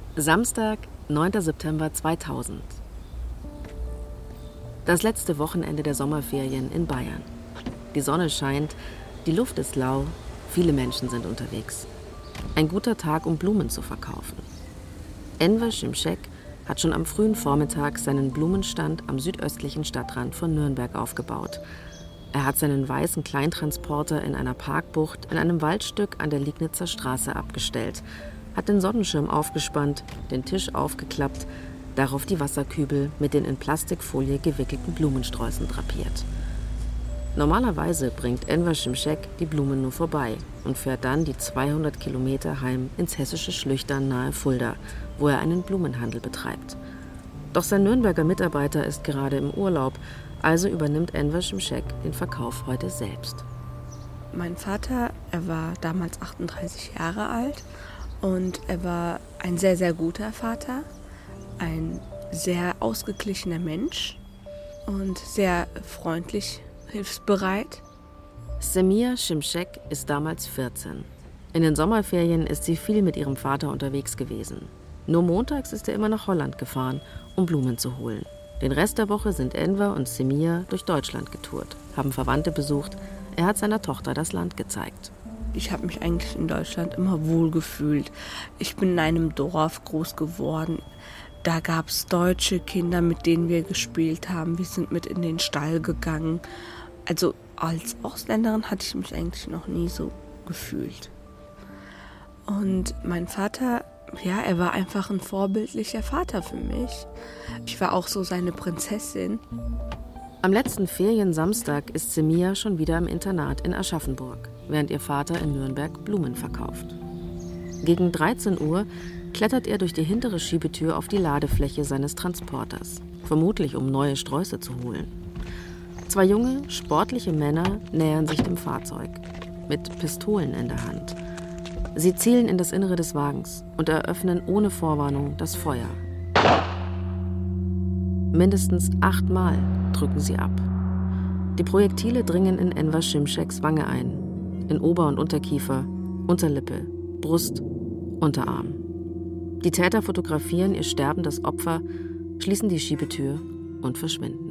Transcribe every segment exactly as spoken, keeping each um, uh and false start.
Samstag, neunter September zweitausend. Das letzte Wochenende der Sommerferien in Bayern. Die Sonne scheint, die Luft ist lau, viele Menschen sind unterwegs. Ein guter Tag, um Blumen zu verkaufen. Enver Şimşek hat schon am frühen Vormittag seinen Blumenstand am südöstlichen Stadtrand von Nürnberg aufgebaut. Er hat seinen weißen Kleintransporter in einer Parkbucht in einem Waldstück an der Liegnitzer Straße abgestellt, hat den Sonnenschirm aufgespannt, den Tisch aufgeklappt, darauf die Wasserkübel mit den in Plastikfolie gewickelten Blumensträußen drapiert. Normalerweise bringt Enver Şimşek die Blumen nur vorbei und fährt dann die zweihundert Kilometer heim ins hessische Schlüchtern nahe Fulda, wo er einen Blumenhandel betreibt. Doch sein Nürnberger Mitarbeiter ist gerade im Urlaub, also übernimmt Enver Şimşek den Verkauf heute selbst. Mein Vater, er war damals achtunddreißig Jahre alt und er war ein sehr, sehr guter Vater, ein sehr ausgeglichener Mensch und sehr freundlich, hilfsbereit. Semir Şimşek ist damals vierzehn. In den Sommerferien ist sie viel mit ihrem Vater unterwegs gewesen. Nur montags ist er immer nach Holland gefahren, um Blumen zu holen. Den Rest der Woche sind Enver und Semir durch Deutschland getourt, haben Verwandte besucht. Er hat seiner Tochter das Land gezeigt. Ich habe mich eigentlich in Deutschland immer wohl gefühlt. Ich bin in einem Dorf groß geworden. Da gab es deutsche Kinder, mit denen wir gespielt haben. Wir sind mit in den Stall gegangen. Also als Ausländerin hatte ich mich eigentlich noch nie so gefühlt. Und mein Vater, ja, er war einfach ein vorbildlicher Vater für mich. Ich war auch so seine Prinzessin. Am letzten Feriensamstag ist Semir schon wieder im Internat in Aschaffenburg, während ihr Vater in Nürnberg Blumen verkauft. Gegen dreizehn Uhr klettert er durch die hintere Schiebetür auf die Ladefläche seines Transporters, vermutlich um neue Sträuße zu holen. Zwei junge, sportliche Männer nähern sich dem Fahrzeug, mit Pistolen in der Hand. Sie zielen in das Innere des Wagens und eröffnen ohne Vorwarnung das Feuer. Mindestens achtmal drücken sie ab. Die Projektile dringen in Enver Şimşeks Wange ein, in Ober- und Unterkiefer, Unterlippe, Brust, Unterarm. Die Täter fotografieren ihr sterbendes Opfer, schließen die Schiebetür und verschwinden.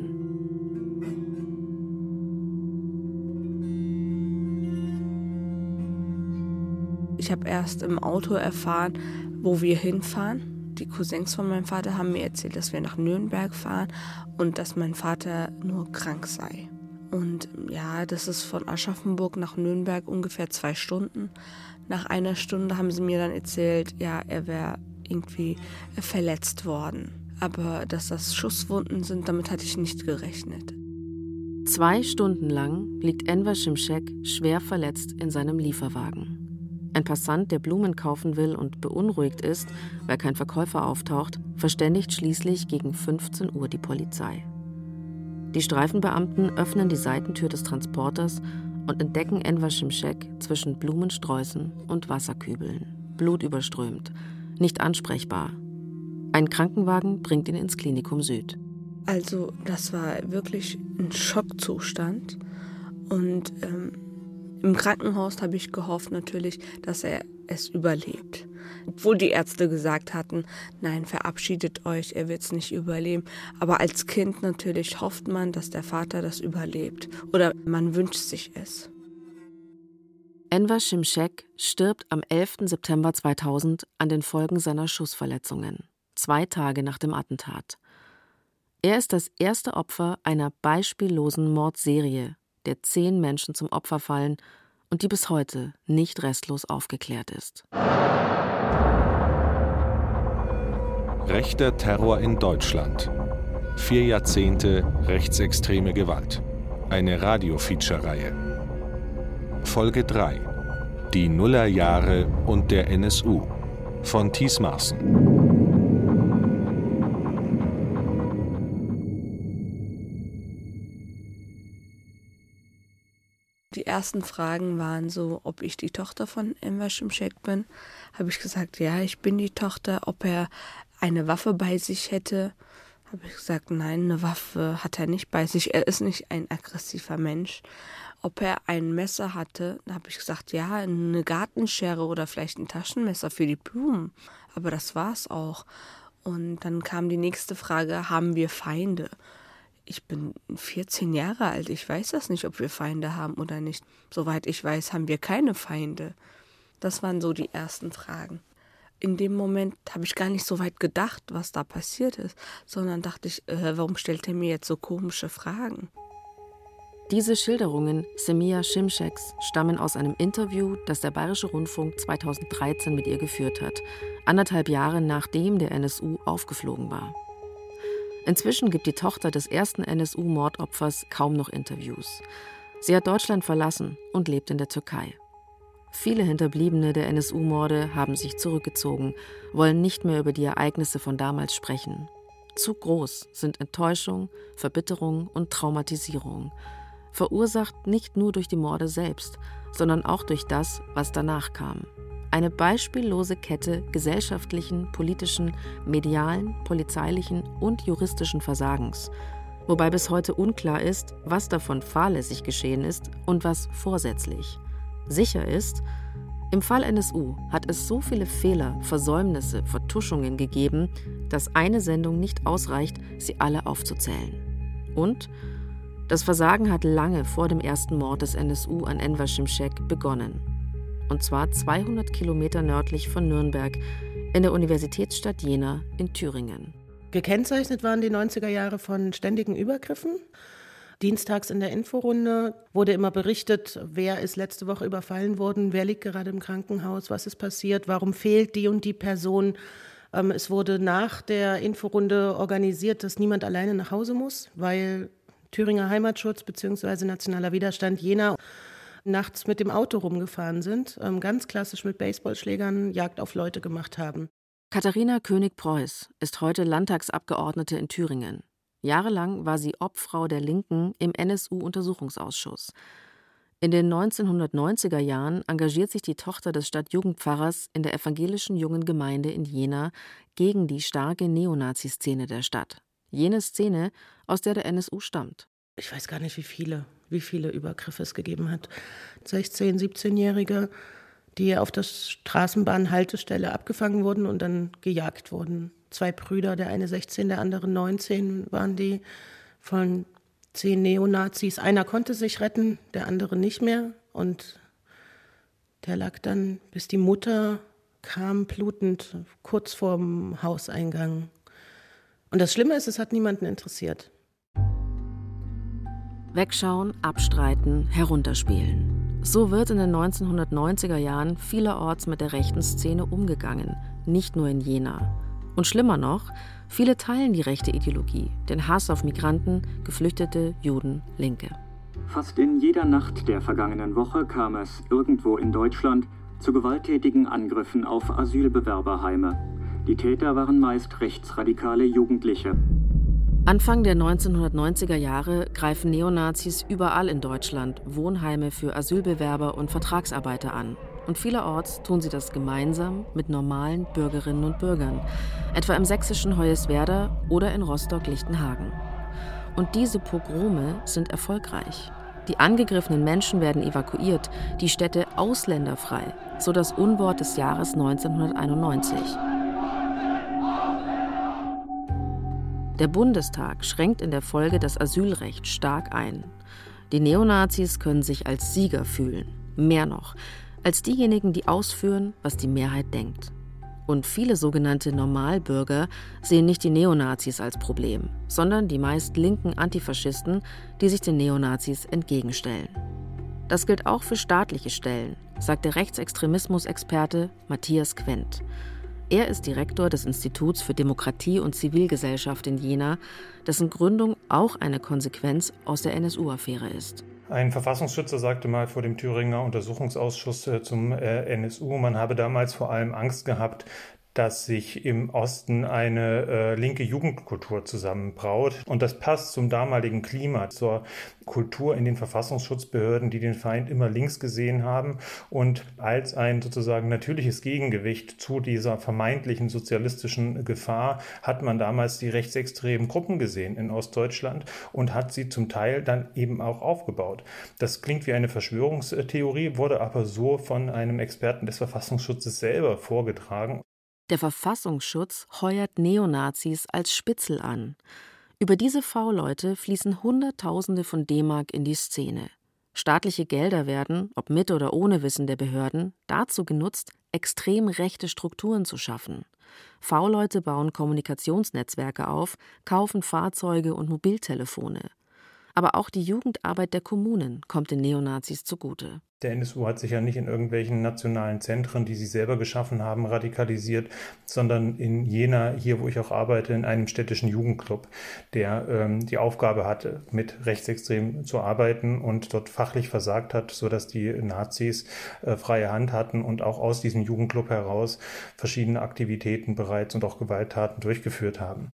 Ich habe erst im Auto erfahren, wo wir hinfahren. Die Cousins von meinem Vater haben mir erzählt, dass wir nach Nürnberg fahren und dass mein Vater nur krank sei. Und ja, das ist von Aschaffenburg nach Nürnberg ungefähr zwei Stunden. Nach einer Stunde haben sie mir dann erzählt, ja, er wäre irgendwie verletzt worden. Aber dass das Schusswunden sind, damit hatte ich nicht gerechnet. Zwei Stunden lang liegt Enver Şimşek schwer verletzt in seinem Lieferwagen. Ein Passant, der Blumen kaufen will und beunruhigt ist, weil kein Verkäufer auftaucht, verständigt schließlich gegen fünfzehn Uhr die Polizei. Die Streifenbeamten öffnen die Seitentür des Transporters und entdecken Enver Şimşek zwischen Blumensträußen und Wasserkübeln, blutüberströmt, nicht ansprechbar. Ein Krankenwagen bringt ihn ins Klinikum Süd. Also das war wirklich ein Schockzustand und ähm im Krankenhaus habe ich gehofft natürlich, dass er es überlebt. Obwohl die Ärzte gesagt hatten, nein, verabschiedet euch, er wird es nicht überleben. Aber als Kind natürlich hofft man, dass der Vater das überlebt. Oder man wünscht sich es. Enver Şimşek stirbt am elften September zweitausend an den Folgen seiner Schussverletzungen, zwei Tage nach dem Attentat. Er ist das erste Opfer einer beispiellosen Mordserie, der zehn Menschen zum Opfer fallen und die bis heute nicht restlos aufgeklärt ist. Rechter Terror in Deutschland. Vier Jahrzehnte rechtsextreme Gewalt. Eine Radio-Feature-Reihe. Folge drei. Die Nullerjahre und der N S U. Von Thies Marsen. Die ersten Fragen waren so, ob ich die Tochter von Enver Şimşek bin. Habe ich gesagt, ja, ich bin die Tochter. Ob er eine Waffe bei sich hätte, habe ich gesagt, nein, eine Waffe hat er nicht bei sich. Er ist nicht ein aggressiver Mensch. Ob er ein Messer hatte, da habe ich gesagt, ja, eine Gartenschere oder vielleicht ein Taschenmesser für die Blumen. aber das war's auch. Und dann kam die nächste Frage, haben wir Feinde? Ich bin vierzehn Jahre alt, ich weiß das nicht, ob wir Feinde haben oder nicht. Soweit ich weiß, haben wir keine Feinde. Das waren so die ersten Fragen. In dem Moment habe ich gar nicht so weit gedacht, was da passiert ist, sondern dachte ich, äh, warum stellt er mir jetzt so komische Fragen? Diese Schilderungen Semia Şimşek's stammen aus einem Interview, das der Bayerische Rundfunk zweitausenddreizehn mit ihr geführt hat, anderthalb Jahre nachdem der N S U aufgeflogen war. Inzwischen gibt die Tochter des ersten N S U-Mordopfers kaum noch Interviews. Sie hat Deutschland verlassen und lebt in der Türkei. Viele Hinterbliebene der N S U-Morde haben sich zurückgezogen, wollen nicht mehr über die Ereignisse von damals sprechen. Zu groß sind Enttäuschung, Verbitterung und Traumatisierung. Verursacht nicht nur durch die Morde selbst, sondern auch durch das, was danach kam. Eine beispiellose Kette gesellschaftlichen, politischen, medialen, polizeilichen und juristischen Versagens. Wobei bis heute unklar ist, was davon fahrlässig geschehen ist und was vorsätzlich. Sicher ist, im Fall N S U hat es so viele Fehler, Versäumnisse, Vertuschungen gegeben, dass eine Sendung nicht ausreicht, sie alle aufzuzählen. Und das Versagen hat lange vor dem ersten Mord des N S U an Enver Şimşek begonnen. Und zwar zweihundert Kilometer nördlich von Nürnberg, in der Universitätsstadt Jena in Thüringen. Gekennzeichnet waren die neunziger Jahre von ständigen Übergriffen. Dienstags in der Inforunde wurde immer berichtet, wer ist letzte Woche überfallen worden, wer liegt gerade im Krankenhaus, was ist passiert, warum fehlt die und die Person. Es wurde nach der Inforunde organisiert, dass niemand alleine nach Hause muss, weil Thüringer Heimatschutz bzw. Nationaler Widerstand Jena nachts mit dem Auto rumgefahren sind, ganz klassisch mit Baseballschlägern Jagd auf Leute gemacht haben. Katharina König-Preuß ist heute Landtagsabgeordnete in Thüringen. Jahrelang war sie Obfrau der Linken im N S U-Untersuchungsausschuss. In den neunzehnhundertneunziger Jahren engagiert sich die Tochter des Stadtjugendpfarrers in der evangelischen jungen Gemeinde in Jena gegen die starke Neonazi-Szene der Stadt. Jene Szene, aus der der N S U stammt. Ich weiß gar nicht, wie viele, wie viele Übergriffe es gegeben hat. sechzehn-, siebzehnjährige, die auf der Straßenbahnhaltestelle abgefangen wurden und dann gejagt wurden. Zwei Brüder, der eine sechzehn, der andere neunzehn, waren die von zehn Neonazis. Einer konnte sich retten, der andere nicht mehr. Und der lag dann, bis die Mutter kam, blutend, kurz vorm Hauseingang. Und das Schlimme ist, es hat niemanden interessiert. Wegschauen, abstreiten, herunterspielen. So wird in den neunzehnhundertneunziger Jahren vielerorts mit der rechten Szene umgegangen, nicht nur in Jena. Und schlimmer noch, viele teilen die rechte Ideologie, den Hass auf Migranten, Geflüchtete, Juden, Linke. Fast in jeder Nacht der vergangenen Woche kam es irgendwo in Deutschland zu gewalttätigen Angriffen auf Asylbewerberheime. Die Täter waren meist rechtsradikale Jugendliche. Anfang der neunzehnhundertneunziger Jahre greifen Neonazis überall in Deutschland Wohnheime für Asylbewerber und Vertragsarbeiter an. Und vielerorts tun sie das gemeinsam mit normalen Bürgerinnen und Bürgern, etwa im sächsischen Hoyerswerda oder in Rostock-Lichtenhagen. Und diese Pogrome sind erfolgreich. Die angegriffenen Menschen werden evakuiert, die Städte ausländerfrei, so das Unwort des Jahres neunzehnhunderteinundneunzig. Der Bundestag schränkt in der Folge das Asylrecht stark ein. Die Neonazis können sich als Sieger fühlen. Mehr noch, als diejenigen, die ausführen, was die Mehrheit denkt. Und viele sogenannte Normalbürger sehen nicht die Neonazis als Problem, sondern die meist linken Antifaschisten, die sich den Neonazis entgegenstellen. Das gilt auch für staatliche Stellen, sagt der Rechtsextremismus-Experte Matthias Quent. Er ist Direktor des Instituts für Demokratie und Zivilgesellschaft in Jena, dessen Gründung auch eine Konsequenz aus der N S U-Affäre ist. Ein Verfassungsschützer sagte mal vor dem Thüringer Untersuchungsausschuss äh, zum äh, N S U, man habe damals vor allem Angst gehabt, dass sich im Osten eine äh, linke Jugendkultur zusammenbraut. Und das passt zum damaligen Klima, zur Kultur in den Verfassungsschutzbehörden, die den Feind immer links gesehen haben. Und als ein sozusagen natürliches Gegengewicht zu dieser vermeintlichen sozialistischen Gefahr hat man damals die rechtsextremen Gruppen gesehen in Ostdeutschland und hat sie zum Teil dann eben auch aufgebaut. Das klingt wie eine Verschwörungstheorie, wurde aber so von einem Experten des Verfassungsschutzes selber vorgetragen. Der Verfassungsschutz heuert Neonazis als Spitzel an. Über diese V-Leute fließen Hunderttausende von D-Mark in die Szene. Staatliche Gelder werden, ob mit oder ohne Wissen der Behörden, dazu genutzt, extrem rechte Strukturen zu schaffen. V-Leute bauen Kommunikationsnetzwerke auf, kaufen Fahrzeuge und Mobiltelefone. Aber auch die Jugendarbeit der Kommunen kommt den Neonazis zugute. Der N S U hat sich ja nicht in irgendwelchen nationalen Zentren, die sie selber geschaffen haben, radikalisiert, sondern in Jena, hier wo ich auch arbeite, in einem städtischen Jugendclub, der ähm, die Aufgabe hatte, mit Rechtsextremen zu arbeiten und dort fachlich versagt hat, sodass die Nazis äh, freie Hand hatten und auch aus diesem Jugendclub heraus verschiedene Aktivitäten bereits und auch Gewalttaten durchgeführt haben.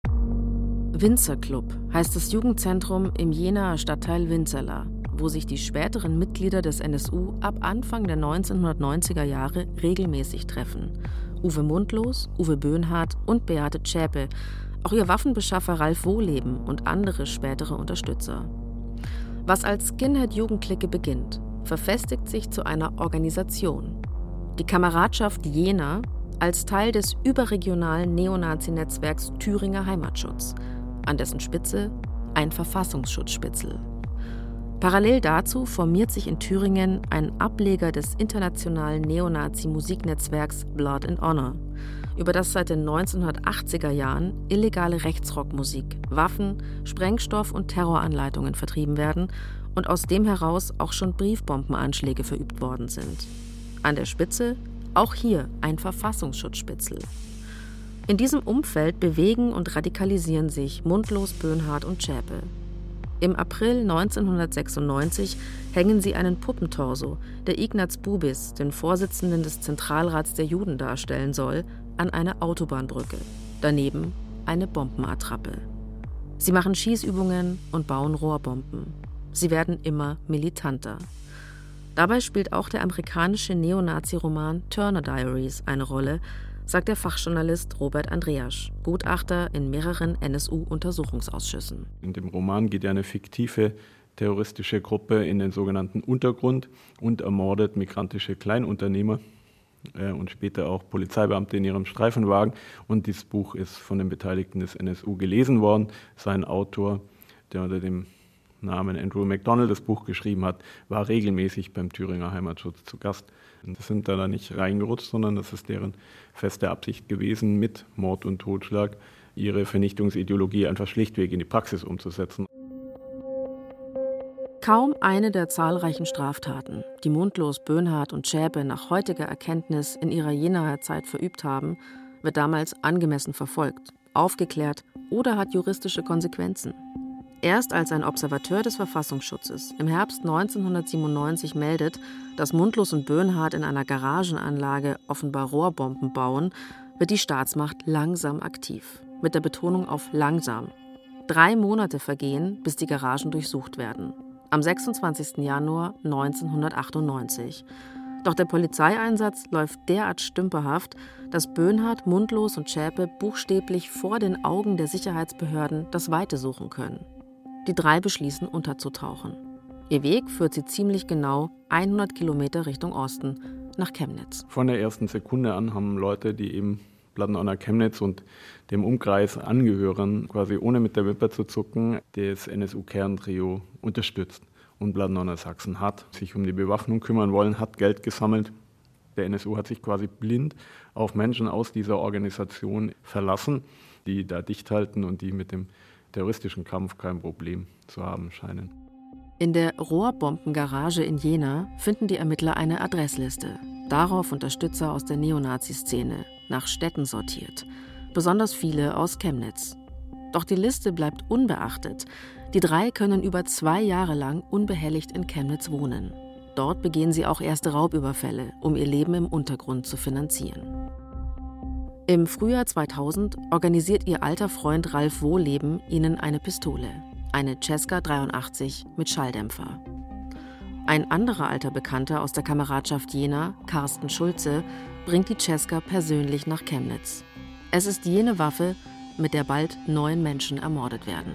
Winzerclub heißt das Jugendzentrum im Jenaer Stadtteil Winzerla, wo sich die späteren Mitglieder des N S U ab Anfang der neunzehnhundertneunziger Jahre regelmäßig treffen. Uwe Mundlos, Uwe Böhnhardt und Beate Zschäpe, auch ihr Waffenbeschaffer Ralf Wohleben und andere spätere Unterstützer. Was als Skinhead-Jugendclique beginnt, verfestigt sich zu einer Organisation. Die Kameradschaft Jena als Teil des überregionalen Neonazi-Netzwerks Thüringer Heimatschutz, an dessen Spitze ein Verfassungsschutzspitzel. Parallel dazu formiert sich in Thüringen ein Ableger des internationalen Neonazi-Musiknetzwerks Blood and Honor, über das seit den neunzehnhundertachtziger Jahren illegale Rechtsrockmusik, Waffen, Sprengstoff und Terroranleitungen vertrieben werden und aus dem heraus auch schon Briefbombenanschläge verübt worden sind. An der Spitze auch hier ein Verfassungsschutzspitzel. In diesem Umfeld bewegen und radikalisieren sich Mundlos, Böhnhardt und Zschäpe. Im April neunzehnhundertsechsundneunzig hängen sie einen Puppentorso, der Ignaz Bubis, den Vorsitzenden des Zentralrats der Juden darstellen soll, an eine Autobahnbrücke. Daneben eine Bombenattrappe. Sie machen Schießübungen und bauen Rohrbomben. Sie werden immer militanter. Dabei spielt auch der amerikanische Neonazi-Roman Turner Diaries eine Rolle, sagt der Fachjournalist Robert Andreasch, Gutachter in mehreren N S U-Untersuchungsausschüssen. In dem Roman geht ja eine fiktive terroristische Gruppe in den sogenannten Untergrund und ermordet migrantische Kleinunternehmer äh, und später auch Polizeibeamte in ihrem Streifenwagen. Und dieses Buch ist von den Beteiligten des N S U gelesen worden. Sein Autor, der unter dem Namen Andrew MacDonald das Buch geschrieben hat, war regelmäßig beim Thüringer Heimatschutz zu Gast. Das sind da nicht reingerutscht, sondern das ist deren feste Absicht gewesen, mit Mord und Totschlag ihre Vernichtungsideologie einfach schlichtweg in die Praxis umzusetzen. Kaum eine der zahlreichen Straftaten, die Mundlos, Böhnhardt und Zschäpe nach heutiger Erkenntnis in ihrer Jenaer Zeit verübt haben, wird damals angemessen verfolgt, aufgeklärt oder hat juristische Konsequenzen. Erst als ein Observateur des Verfassungsschutzes im Herbst neunzehnhundertsiebenundneunzig meldet, dass Mundlos und Böhnhardt in einer Garagenanlage offenbar Rohrbomben bauen, wird die Staatsmacht langsam aktiv. Mit der Betonung auf langsam. Drei Monate vergehen, bis die Garagen durchsucht werden. Am sechsundzwanzigsten Januar neunzehnhundertachtundneunzig. Doch der Polizeieinsatz läuft derart stümperhaft, dass Böhnhardt, Mundlos und Zschäpe buchstäblich vor den Augen der Sicherheitsbehörden das Weite suchen können. Die drei beschließen, unterzutauchen. Ihr Weg führt sie ziemlich genau hundert Kilometer Richtung Osten, nach Chemnitz. Von der ersten Sekunde an haben Leute, die eben Blood and Honor Chemnitz und dem Umkreis angehören, quasi ohne mit der Wimper zu zucken, das N S U-Kerntrio unterstützt. Und Blood and Honor Sachsen hat sich um die Bewaffnung kümmern wollen, hat Geld gesammelt. Der N S U hat sich quasi blind auf Menschen aus dieser Organisation verlassen, die da dicht halten und die mit dem terroristischen Kampf kein Problem zu haben scheinen. In der Rohrbombengarage in Jena finden die Ermittler eine Adressliste. Darauf Unterstützer aus der Neonazi-Szene, nach Städten sortiert. Besonders viele aus Chemnitz. Doch die Liste bleibt unbeachtet. Die drei können über zwei Jahre lang unbehelligt in Chemnitz wohnen. Dort begehen sie auch erste Raubüberfälle, um ihr Leben im Untergrund zu finanzieren. Im Frühjahr zweitausend organisiert ihr alter Freund Ralf Wohleben ihnen eine Pistole, eine Cesca dreiundachtzig mit Schalldämpfer. Ein anderer alter Bekannter aus der Kameradschaft Jena, Carsten Schulze, bringt die Cesca persönlich nach Chemnitz. Es ist jene Waffe, mit der bald neun Menschen ermordet werden.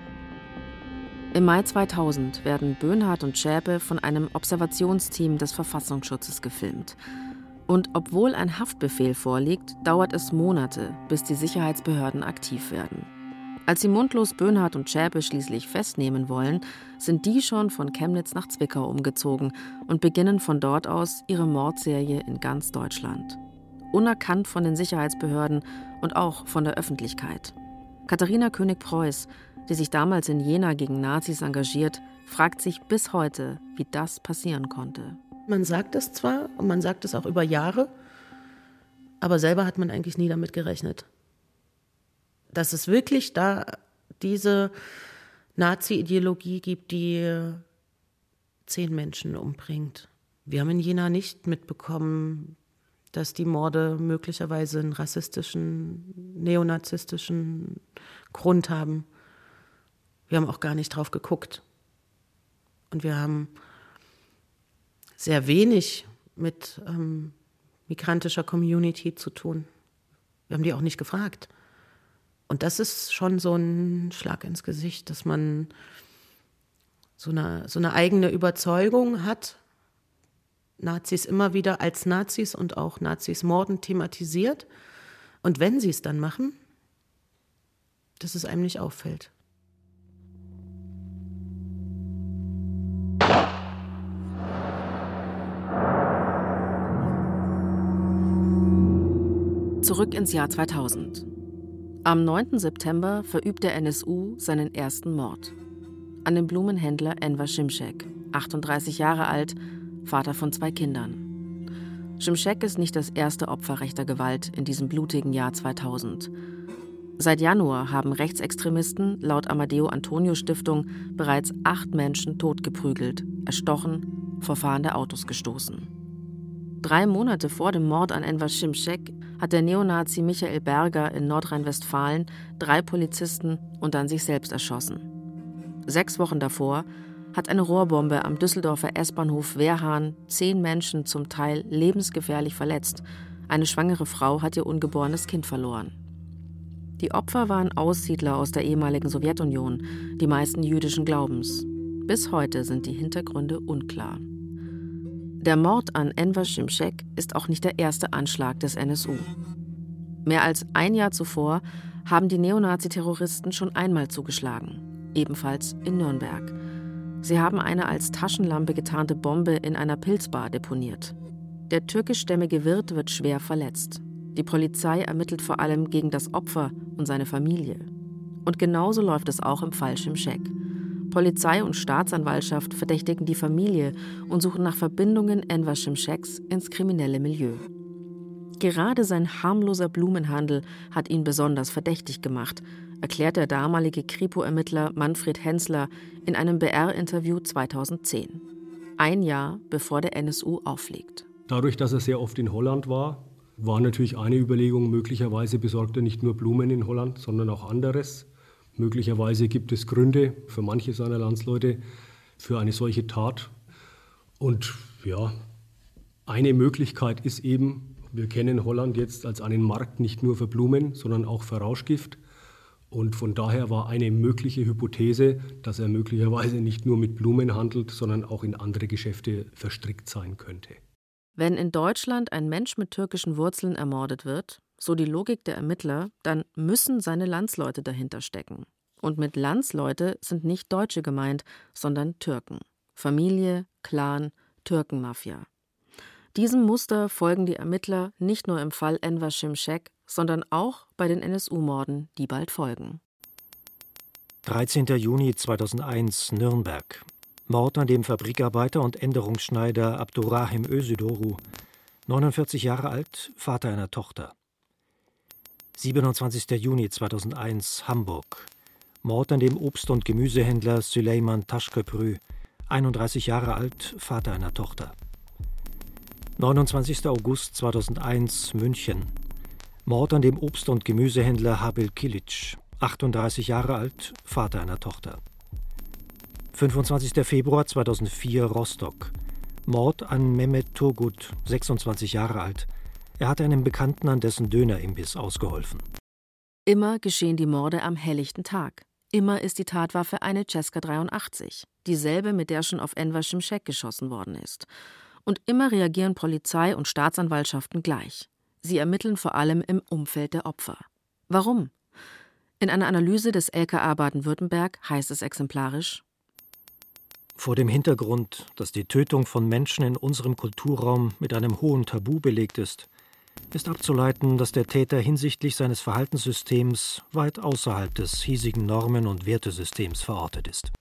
Im Mai zweitausend werden Böhnhardt und Zschäpe von einem Observationsteam des Verfassungsschutzes gefilmt. Und obwohl ein Haftbefehl vorliegt, dauert es Monate, bis die Sicherheitsbehörden aktiv werden. Als sie Mundlos, Böhnhardt und Zschäpe schließlich festnehmen wollen, sind die schon von Chemnitz nach Zwickau umgezogen und beginnen von dort aus ihre Mordserie in ganz Deutschland. Unerkannt von den Sicherheitsbehörden und auch von der Öffentlichkeit. Katharina König-Preuß, die sich damals in Jena gegen Nazis engagiert, fragt sich bis heute, wie das passieren konnte. Man sagt es zwar und man sagt es auch über Jahre, aber selber hat man eigentlich nie damit gerechnet. Dass es wirklich da diese Nazi-Ideologie gibt, die zehn Menschen umbringt. Wir haben in Jena nicht mitbekommen, dass die Morde möglicherweise einen rassistischen, neonazistischen Grund haben. Wir haben auch gar nicht drauf geguckt. Und wir haben sehr wenig mit ähm, migrantischer Community zu tun. Wir haben die auch nicht gefragt. Und das ist schon so ein Schlag ins Gesicht, dass man so eine, so eine eigene Überzeugung hat, Nazis immer wieder als Nazis und auch Nazis morden thematisiert. Und wenn sie es dann machen, dass es einem nicht auffällt. Zurück ins Jahr zweitausend. Am neunten September verübt der N S U seinen ersten Mord. An den Blumenhändler Enver Şimşek, achtunddreißig Jahre alt, Vater von zwei Kindern. Şimşek ist nicht das erste Opfer rechter Gewalt in diesem blutigen Jahr zweitausend. Seit Januar haben Rechtsextremisten laut Amadeo-Antonio-Stiftung bereits acht Menschen totgeprügelt, erstochen, vor fahrende Autos gestoßen. Drei Monate vor dem Mord an Enver Şimşek hat der Neonazi Michael Berger in Nordrhein-Westfalen drei Polizisten und dann sich selbst erschossen. Sechs Wochen davor hat eine Rohrbombe am Düsseldorfer S-Bahnhof Wehrhahn zehn Menschen zum Teil lebensgefährlich verletzt. Eine schwangere Frau hat ihr ungeborenes Kind verloren. Die Opfer waren Aussiedler aus der ehemaligen Sowjetunion, die meisten jüdischen Glaubens. Bis heute sind die Hintergründe unklar. Der Mord an Enver Şimşek ist auch nicht der erste Anschlag des N S U. Mehr als ein Jahr zuvor haben die Neonazi-Terroristen schon einmal zugeschlagen, ebenfalls in Nürnberg. Sie haben eine als Taschenlampe getarnte Bombe in einer Pilzbar deponiert. Der türkischstämmige Wirt wird schwer verletzt. Die Polizei ermittelt vor allem gegen das Opfer und seine Familie. Und genauso läuft es auch im Fall Şimşek. Polizei und Staatsanwaltschaft verdächtigen die Familie und suchen nach Verbindungen Enver Şimşeks ins kriminelle Milieu. Gerade sein harmloser Blumenhandel hat ihn besonders verdächtig gemacht, erklärt der damalige Kripo-Ermittler Manfred Hensler in einem B R-Interview zweitausendzehn. Ein Jahr bevor der N S U auffliegt. Dadurch, dass er sehr oft in Holland war, war natürlich eine Überlegung, möglicherweise besorgt er nicht nur Blumen in Holland, sondern auch anderes. Möglicherweise gibt es Gründe für manche seiner Landsleute für eine solche Tat. Und ja, eine Möglichkeit ist eben, wir kennen Holland jetzt als einen Markt nicht nur für Blumen, sondern auch für Rauschgift. Und von daher war eine mögliche Hypothese, dass er möglicherweise nicht nur mit Blumen handelt, sondern auch in andere Geschäfte verstrickt sein könnte. Wenn in Deutschland ein Mensch mit türkischen Wurzeln ermordet wird, so die Logik der Ermittler, dann müssen seine Landsleute dahinter stecken. Und mit Landsleute sind nicht Deutsche gemeint, sondern Türken. Familie, Clan, Türkenmafia. Diesem Muster folgen die Ermittler nicht nur im Fall Enver Şimşek, sondern auch bei den N S U-Morden, die bald folgen. dreizehnter Juni zweitausendeins, Nürnberg. Mord an dem Fabrikarbeiter und Änderungsschneider Abdurrahim Özüdoğru, neunundvierzig Jahre alt, Vater einer Tochter. siebenundzwanzigster Juni zweitausendeins, Hamburg. Mord an dem Obst- und Gemüsehändler Süleyman Taşköprü, einunddreißig Jahre alt, Vater einer Tochter. neunundzwanzigster August zweitausendeins, München. Mord an dem Obst- und Gemüsehändler Habil Kilic, achtunddreißig Jahre alt, Vater einer Tochter. fünfundzwanzigster Februar zweitausendvier, Rostock. Mord an Mehmet Turgut, sechsundzwanzig Jahre alt. Er hatte einem Bekannten an dessen Dönerimbiss ausgeholfen. Immer geschehen die Morde am helllichten Tag. Immer ist die Tatwaffe eine Cesca dreiundachtzig, dieselbe, mit der schon auf Enver Şimşek geschossen worden ist. Und immer reagieren Polizei und Staatsanwaltschaften gleich. Sie ermitteln vor allem im Umfeld der Opfer. Warum? In einer Analyse des L K A Baden-Württemberg heißt es exemplarisch: Vor dem Hintergrund, dass die Tötung von Menschen in unserem Kulturraum mit einem hohen Tabu belegt ist, ist abzuleiten, dass der Täter hinsichtlich seines Verhaltenssystems weit außerhalb des hiesigen Normen- und Wertesystems verortet ist.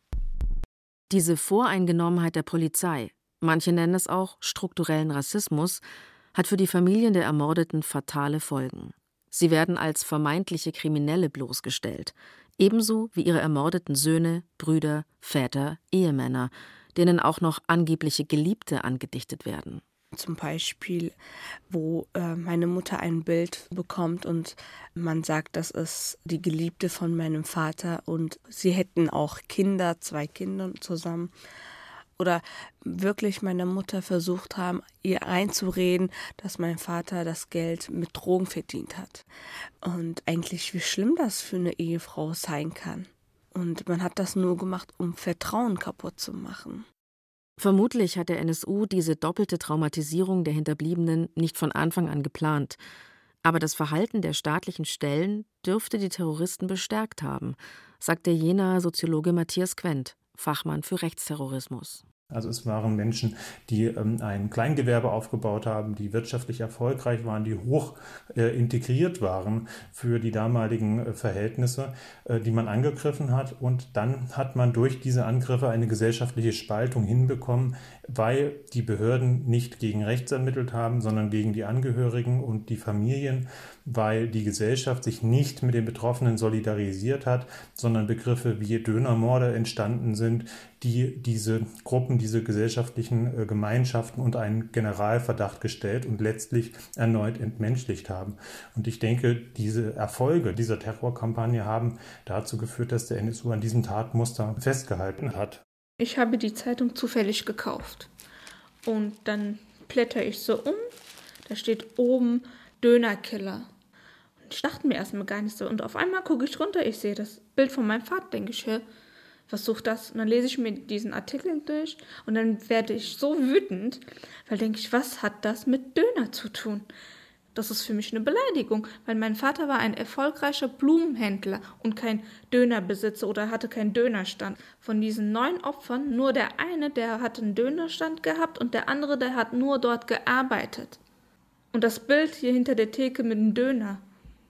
Diese Voreingenommenheit der Polizei, manche nennen es auch strukturellen Rassismus, hat für die Familien der Ermordeten fatale Folgen. Sie werden als vermeintliche Kriminelle bloßgestellt, ebenso wie ihre ermordeten Söhne, Brüder, Väter, Ehemänner, denen auch noch angebliche Geliebte angedichtet werden. Zum Beispiel, wo äh, meine Mutter ein Bild bekommt und man sagt, das ist die Geliebte von meinem Vater und sie hätten auch Kinder, zwei Kinder zusammen. Oder wirklich meiner Mutter versucht haben, ihr einzureden, dass mein Vater das Geld mit Drogen verdient hat. Und eigentlich, wie schlimm das für eine Ehefrau sein kann. Und man hat das nur gemacht, um Vertrauen kaputt zu machen. Vermutlich hat der N S U diese doppelte Traumatisierung der Hinterbliebenen nicht von Anfang an geplant. Aber das Verhalten der staatlichen Stellen dürfte die Terroristen bestärkt haben, sagt der Jenaer Soziologe Matthias Quent, Fachmann für Rechtsterrorismus. Also es waren Menschen, die ähm, ein Kleingewerbe aufgebaut haben, die wirtschaftlich erfolgreich waren, die hoch äh, integriert waren für die damaligen äh, Verhältnisse, äh, die man angegriffen hat. Und dann hat man durch diese Angriffe eine gesellschaftliche Spaltung hinbekommen, weil die Behörden nicht gegen rechts ermittelt haben, sondern gegen die Angehörigen und die Familien, weil die Gesellschaft sich nicht mit den Betroffenen solidarisiert hat, sondern Begriffe wie Dönermorde entstanden sind, die diese Gruppen, diese gesellschaftlichen Gemeinschaften unter einen Generalverdacht gestellt und letztlich erneut entmenschlicht haben. Und ich denke, diese Erfolge dieser Terrorkampagne haben dazu geführt, dass der N S U an diesem Tatmuster festgehalten hat. Ich habe die Zeitung zufällig gekauft und dann blätter ich so um, da steht oben Dönerkiller. Und ich dachte mir erstmal gar nicht so und auf einmal gucke ich runter, ich sehe das Bild von meinem Vater, denke ich, was sucht das? Und dann lese ich mir diesen Artikel durch und dann werde ich so wütend, weil denke ich, was hat das mit Döner zu tun? Das ist für mich eine Beleidigung, weil mein Vater war ein erfolgreicher Blumenhändler und kein Dönerbesitzer oder hatte keinen Dönerstand. Von diesen neun Opfern nur der eine, der hat einen Dönerstand gehabt und der andere, der hat nur dort gearbeitet. Und das Bild hier hinter der Theke mit dem Döner,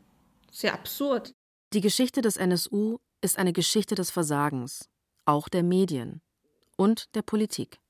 sehr absurd. Die Geschichte des N S U ist eine Geschichte des Versagens, auch der Medien und der Politik.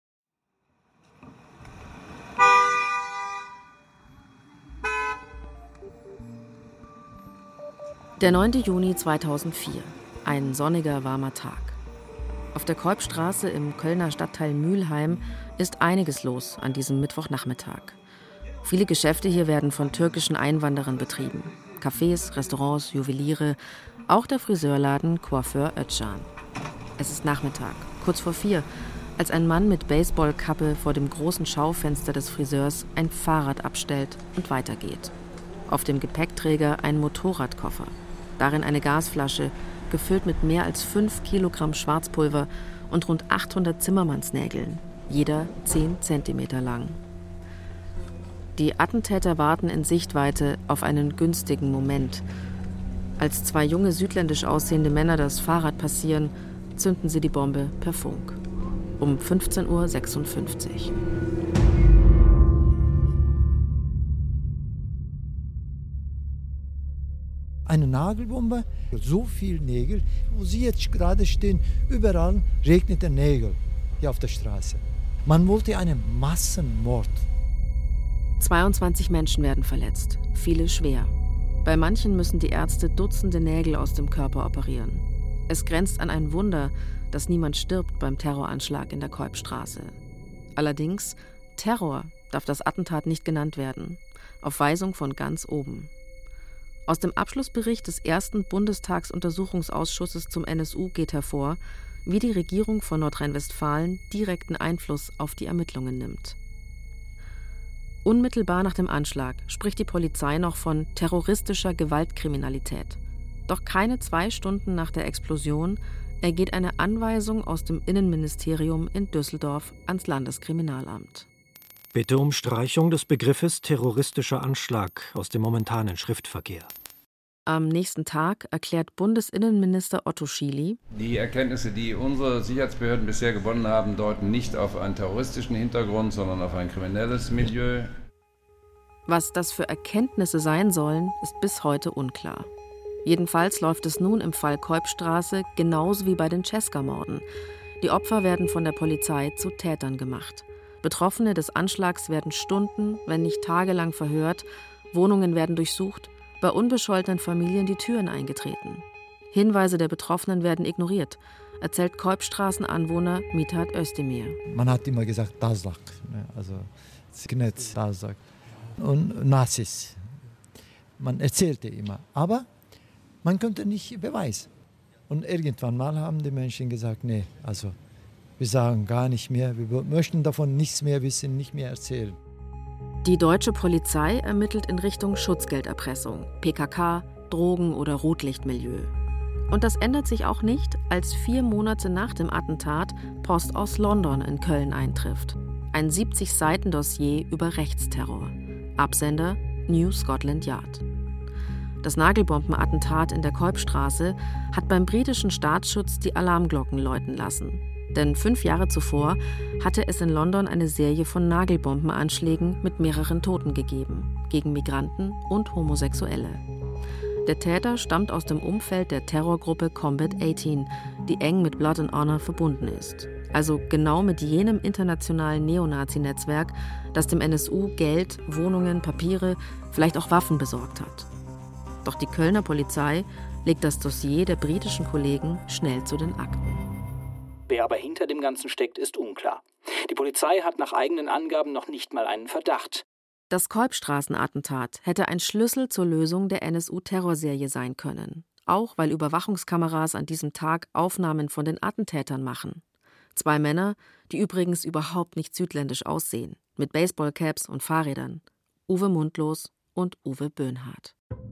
Der neunte Juni zweitausendvier, ein sonniger, warmer Tag. Auf der Kolbstraße im Kölner Stadtteil Mülheim ist einiges los an diesem Mittwochnachmittag. Viele Geschäfte hier werden von türkischen Einwanderern betrieben. Cafés, Restaurants, Juweliere, auch der Friseurladen Coiffeur Özcan. Es ist Nachmittag, kurz vor vier, als ein Mann mit Baseballkappe vor dem großen Schaufenster des Friseurs ein Fahrrad abstellt und weitergeht. Auf dem Gepäckträger ein Motorradkoffer. Darin eine Gasflasche, gefüllt mit mehr als fünf Kilogramm Schwarzpulver und rund achthundert Zimmermannsnägeln, jeder zehn Zentimeter lang. Die Attentäter warten in Sichtweite auf einen günstigen Moment. Als zwei junge südländisch aussehende Männer das Fahrrad passieren, zünden sie die Bombe per Funk. Um fünfzehn Uhr sechsundfünfzig. Eine Nagelbombe, so viel Nägel, wo Sie jetzt gerade stehen, überall regnet der Nägel hier auf der Straße. Man wollte einen Massenmord. zweiundzwanzig Menschen werden verletzt, viele schwer. Bei manchen müssen die Ärzte Dutzende Nägel aus dem Körper operieren. Es grenzt an ein Wunder, dass niemand stirbt beim Terroranschlag in der Kolbstraße. Allerdings, Terror darf das Attentat nicht genannt werden, auf Weisung von ganz oben. Aus dem Abschlussbericht des ersten Bundestagsuntersuchungsausschusses zum N S U geht hervor, wie die Regierung von Nordrhein-Westfalen direkten Einfluss auf die Ermittlungen nimmt. Unmittelbar nach dem Anschlag spricht die Polizei noch von terroristischer Gewaltkriminalität. Doch keine zwei Stunden nach der Explosion ergeht eine Anweisung aus dem Innenministerium in Düsseldorf ans Landeskriminalamt. Bitte um Streichung des Begriffes terroristischer Anschlag aus dem momentanen Schriftverkehr. Am nächsten Tag erklärt Bundesinnenminister Otto Schily: Die Erkenntnisse, die unsere Sicherheitsbehörden bisher gewonnen haben, deuten nicht auf einen terroristischen Hintergrund, sondern auf ein kriminelles Milieu. Was das für Erkenntnisse sein sollen, ist bis heute unklar. Jedenfalls läuft es nun im Fall Keupstraße genauso wie bei den Cesca-Morden. Die Opfer werden von der Polizei zu Tätern gemacht. Betroffene des Anschlags werden stunden-, wenn nicht tagelang verhört, Wohnungen werden durchsucht, bei unbescholtenen Familien die Türen eingetreten. Hinweise der Betroffenen werden ignoriert, erzählt Keupstraßenanwohner Mithat Özdemir. Man hat immer gesagt, Daslak, also Sknet, Daslak und Nazis. Man erzählte immer, aber man konnte nicht beweisen. Und irgendwann mal haben die Menschen gesagt, nee, also wir sagen gar nicht mehr, wir möchten davon nichts mehr wissen, nicht mehr erzählen. Die deutsche Polizei ermittelt in Richtung Schutzgelderpressung, P K K, Drogen- oder Rotlichtmilieu. Und das ändert sich auch nicht, als vier Monate nach dem Attentat Post aus London in Köln eintrifft. Ein siebzig Seiten Dossier über Rechtsterror. Absender New Scotland Yard. Das Nagelbombenattentat in der Keupstraße hat beim britischen Staatsschutz die Alarmglocken läuten lassen. Denn fünf Jahre zuvor hatte es in London eine Serie von Nagelbombenanschlägen mit mehreren Toten gegeben, gegen Migranten und Homosexuelle. Der Täter stammt aus dem Umfeld der Terrorgruppe Combat achtzehn, die eng mit Blood and Honor verbunden ist. Also genau mit jenem internationalen Neonazi-Netzwerk, das dem N S U Geld, Wohnungen, Papiere, vielleicht auch Waffen besorgt hat. Doch die Kölner Polizei legt das Dossier der britischen Kollegen schnell zu den Akten. Wer aber hinter dem Ganzen steckt, ist unklar. Die Polizei hat nach eigenen Angaben noch nicht mal einen Verdacht. Das Keupstraßenattentat hätte ein Schlüssel zur Lösung der N S U-Terrorserie sein können. Auch weil Überwachungskameras an diesem Tag Aufnahmen von den Attentätern machen. Zwei Männer, die übrigens überhaupt nicht südländisch aussehen, mit Baseballcaps und Fahrrädern. Uwe Mundlos und Uwe Böhnhardt.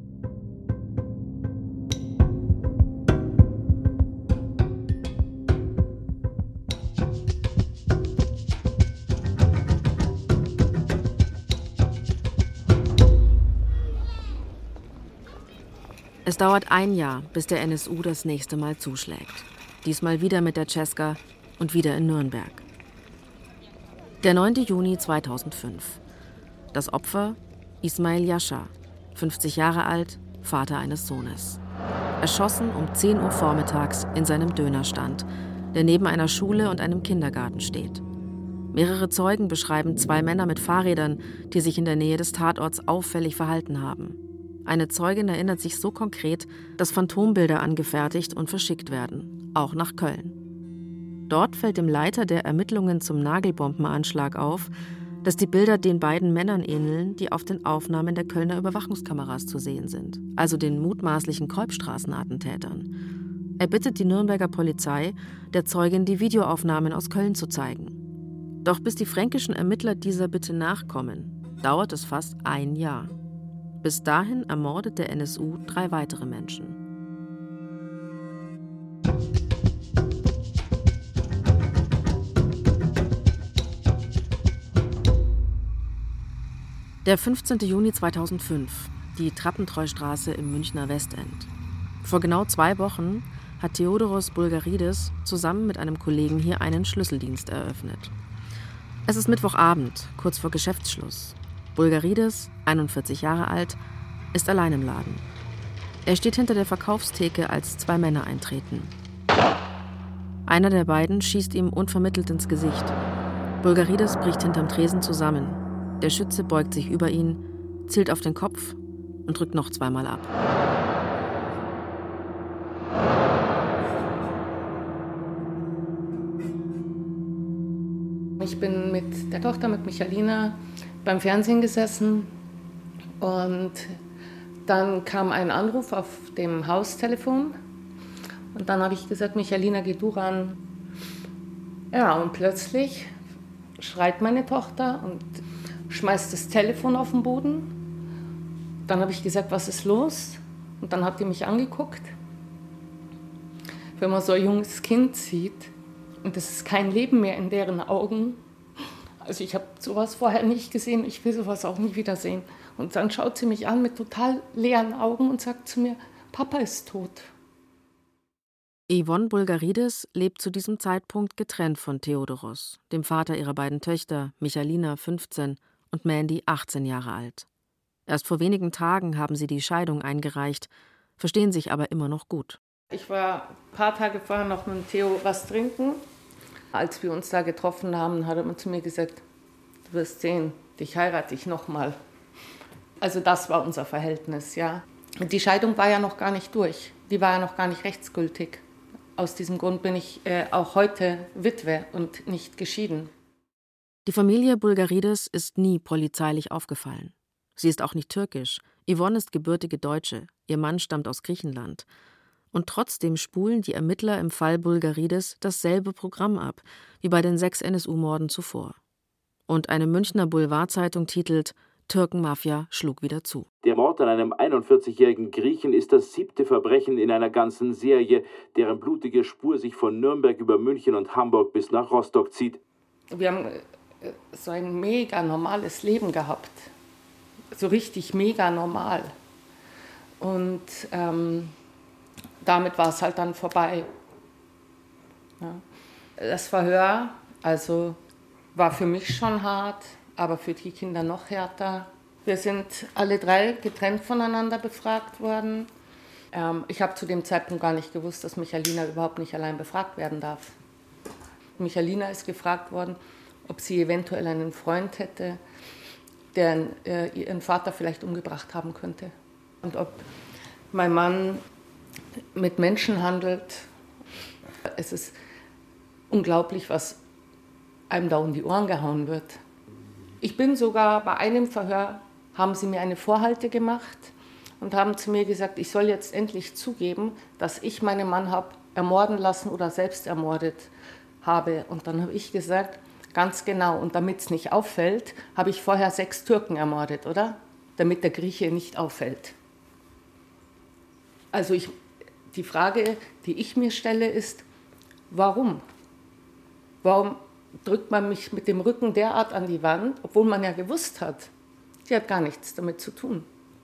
Es dauert ein Jahr, bis der N S U das nächste Mal zuschlägt. Diesmal wieder mit der Cesca und wieder in Nürnberg. Der neunte Juni zweitausendfünf. Das Opfer Ismail Yasha, fünfzig Jahre alt, Vater eines Sohnes. Erschossen um zehn Uhr vormittags in seinem Dönerstand, der neben einer Schule und einem Kindergarten steht. Mehrere Zeugen beschreiben zwei Männer mit Fahrrädern, die sich in der Nähe des Tatorts auffällig verhalten haben. Eine Zeugin erinnert sich so konkret, dass Phantombilder angefertigt und verschickt werden, auch nach Köln. Dort fällt dem Leiter der Ermittlungen zum Nagelbombenanschlag auf, dass die Bilder den beiden Männern ähneln, die auf den Aufnahmen der Kölner Überwachungskameras zu sehen sind, also den mutmaßlichen Keupstraßenattentätern. Er bittet die Nürnberger Polizei, der Zeugin die Videoaufnahmen aus Köln zu zeigen. Doch bis die fränkischen Ermittler dieser Bitte nachkommen, dauert es fast ein Jahr. Bis dahin ermordet der N S U drei weitere Menschen. Der fünfzehnte Juni zweitausendfünf, die Trappentreustraße im Münchner Westend. Vor genau zwei Wochen hat Theodoros Bulgaridis zusammen mit einem Kollegen hier einen Schlüsseldienst eröffnet. Es ist Mittwochabend, kurz vor Geschäftsschluss. Bulgaridis, einundvierzig Jahre alt, ist allein im Laden. Er steht hinter der Verkaufstheke, als zwei Männer eintreten. Einer der beiden schießt ihm unvermittelt ins Gesicht. Bulgaridis bricht hinterm Tresen zusammen. Der Schütze beugt sich über ihn, zielt auf den Kopf und drückt noch zweimal ab. Ich bin mit der Tochter, mit Michalina, beim Fernsehen gesessen und dann kam ein Anruf auf dem Haustelefon und dann habe ich gesagt, Michalina, geh du ran. Ja, und plötzlich schreit meine Tochter und schmeißt das Telefon auf den Boden. Dann habe ich gesagt, was ist los? Und dann hat die mich angeguckt. Wenn man so ein junges Kind sieht und es ist kein Leben mehr in deren Augen, Also ich habe sowas vorher nicht gesehen, ich will sowas auch nie wieder sehen. Und dann schaut sie mich an mit total leeren Augen und sagt zu mir, Papa ist tot. Yvonne Bulgaridis lebt zu diesem Zeitpunkt getrennt von Theodoros, dem Vater ihrer beiden Töchter, Michalina, fünfzehn, und Mandy, achtzehn Jahre alt. Erst vor wenigen Tagen haben sie die Scheidung eingereicht, verstehen sich aber immer noch gut. Ich war ein paar Tage vorher noch mit Theo was trinken. Als wir uns da getroffen haben, hat er zu mir gesagt, du wirst sehen, dich heirate ich nochmal. Also das war unser Verhältnis, ja. Und die Scheidung war ja noch gar nicht durch, die war ja noch gar nicht rechtsgültig. Aus diesem Grund bin ich äh, auch heute Witwe und nicht geschieden. Die Familie Bulgaridis ist nie polizeilich aufgefallen. Sie ist auch nicht türkisch. Yvonne ist gebürtige Deutsche, ihr Mann stammt aus Griechenland. Und trotzdem spulen die Ermittler im Fall Bulgaridis dasselbe Programm ab, wie bei den sechs N S U-Morden zuvor. Und eine Münchner Boulevardzeitung titelt Türkenmafia schlug wieder zu. Der Mord an einem einundvierzigjährigen Griechen ist das siebte Verbrechen in einer ganzen Serie, deren blutige Spur sich von Nürnberg über München und Hamburg bis nach Rostock zieht. Wir haben so ein mega normales Leben gehabt. So richtig mega normal. Und ähm, damit war es halt dann vorbei. Ja. Das Verhör, also war für mich schon hart, aber für die Kinder noch härter. Wir sind alle drei getrennt voneinander befragt worden. Ähm, ich habe zu dem Zeitpunkt gar nicht gewusst, dass Michalina überhaupt nicht allein befragt werden darf. Michalina ist gefragt worden, ob sie eventuell einen Freund hätte, der äh, ihren Vater vielleicht umgebracht haben könnte. Und ob mein Mann mit Menschen handelt. Es ist unglaublich, was einem da um die Ohren gehauen wird. Ich bin sogar bei einem Verhör, haben sie mir eine Vorhalte gemacht und haben zu mir gesagt, ich soll jetzt endlich zugeben, dass ich meinen Mann habe ermorden lassen oder selbst ermordet habe. Und dann habe ich gesagt, ganz genau, und damit es nicht auffällt, habe ich vorher sechs Türken ermordet, oder? Damit der Grieche nicht auffällt. Also ich, die Frage, die ich mir stelle, ist, warum? Warum drückt man mich mit dem Rücken derart an die Wand, obwohl man ja gewusst hat, sie hat gar nichts damit zu tun.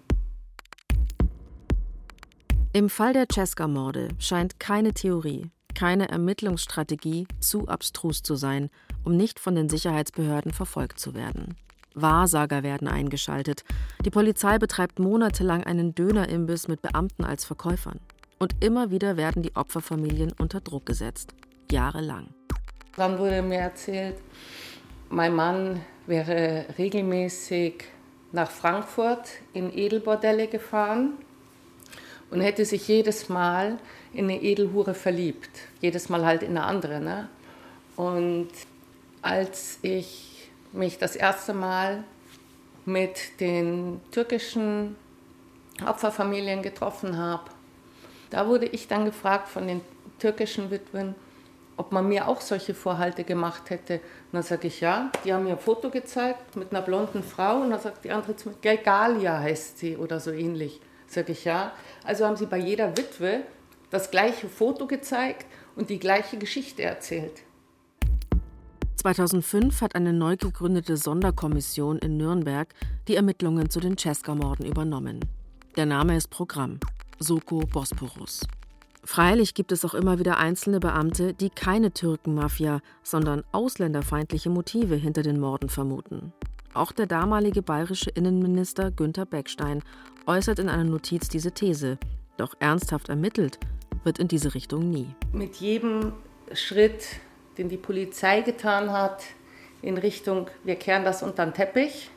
Im Fall der Cesca-Morde scheint keine Theorie, keine Ermittlungsstrategie zu abstrus zu sein, um nicht von den Sicherheitsbehörden verfolgt zu werden. Wahrsager werden eingeschaltet. Die Polizei betreibt monatelang einen Dönerimbiss mit Beamten als Verkäufern. Und immer wieder werden die Opferfamilien unter Druck gesetzt. Jahrelang. Dann wurde mir erzählt, mein Mann wäre regelmäßig nach Frankfurt in Edelbordelle gefahren und hätte sich jedes Mal in eine Edelhure verliebt. Jedes Mal halt in eine andere. Ne? Und als ich mich das erste Mal mit den türkischen Opferfamilien getroffen habe, da wurde ich dann gefragt von den türkischen Witwen, ob man mir auch solche Vorhalte gemacht hätte. Und dann sage ich, ja, die haben mir ein Foto gezeigt mit einer blonden Frau und dann sagt die andere zu mir, Galia heißt sie oder so ähnlich. Sage ich, ja. Also haben sie bei jeder Witwe das gleiche Foto gezeigt und die gleiche Geschichte erzählt. zweitausendfünf hat eine neu gegründete Sonderkommission in Nürnberg die Ermittlungen zu den Cesca-Morden übernommen. Der Name ist Programm, Soko Bosporus. Freilich gibt es auch immer wieder einzelne Beamte, die keine Türkenmafia, sondern ausländerfeindliche Motive hinter den Morden vermuten. Auch der damalige bayerische Innenminister Günther Beckstein äußert in einer Notiz diese These. Doch ernsthaft ermittelt wird in diese Richtung nie. Mit jedem Schritt, den die Polizei getan hat, in Richtung, wir kehren das unter den Teppich,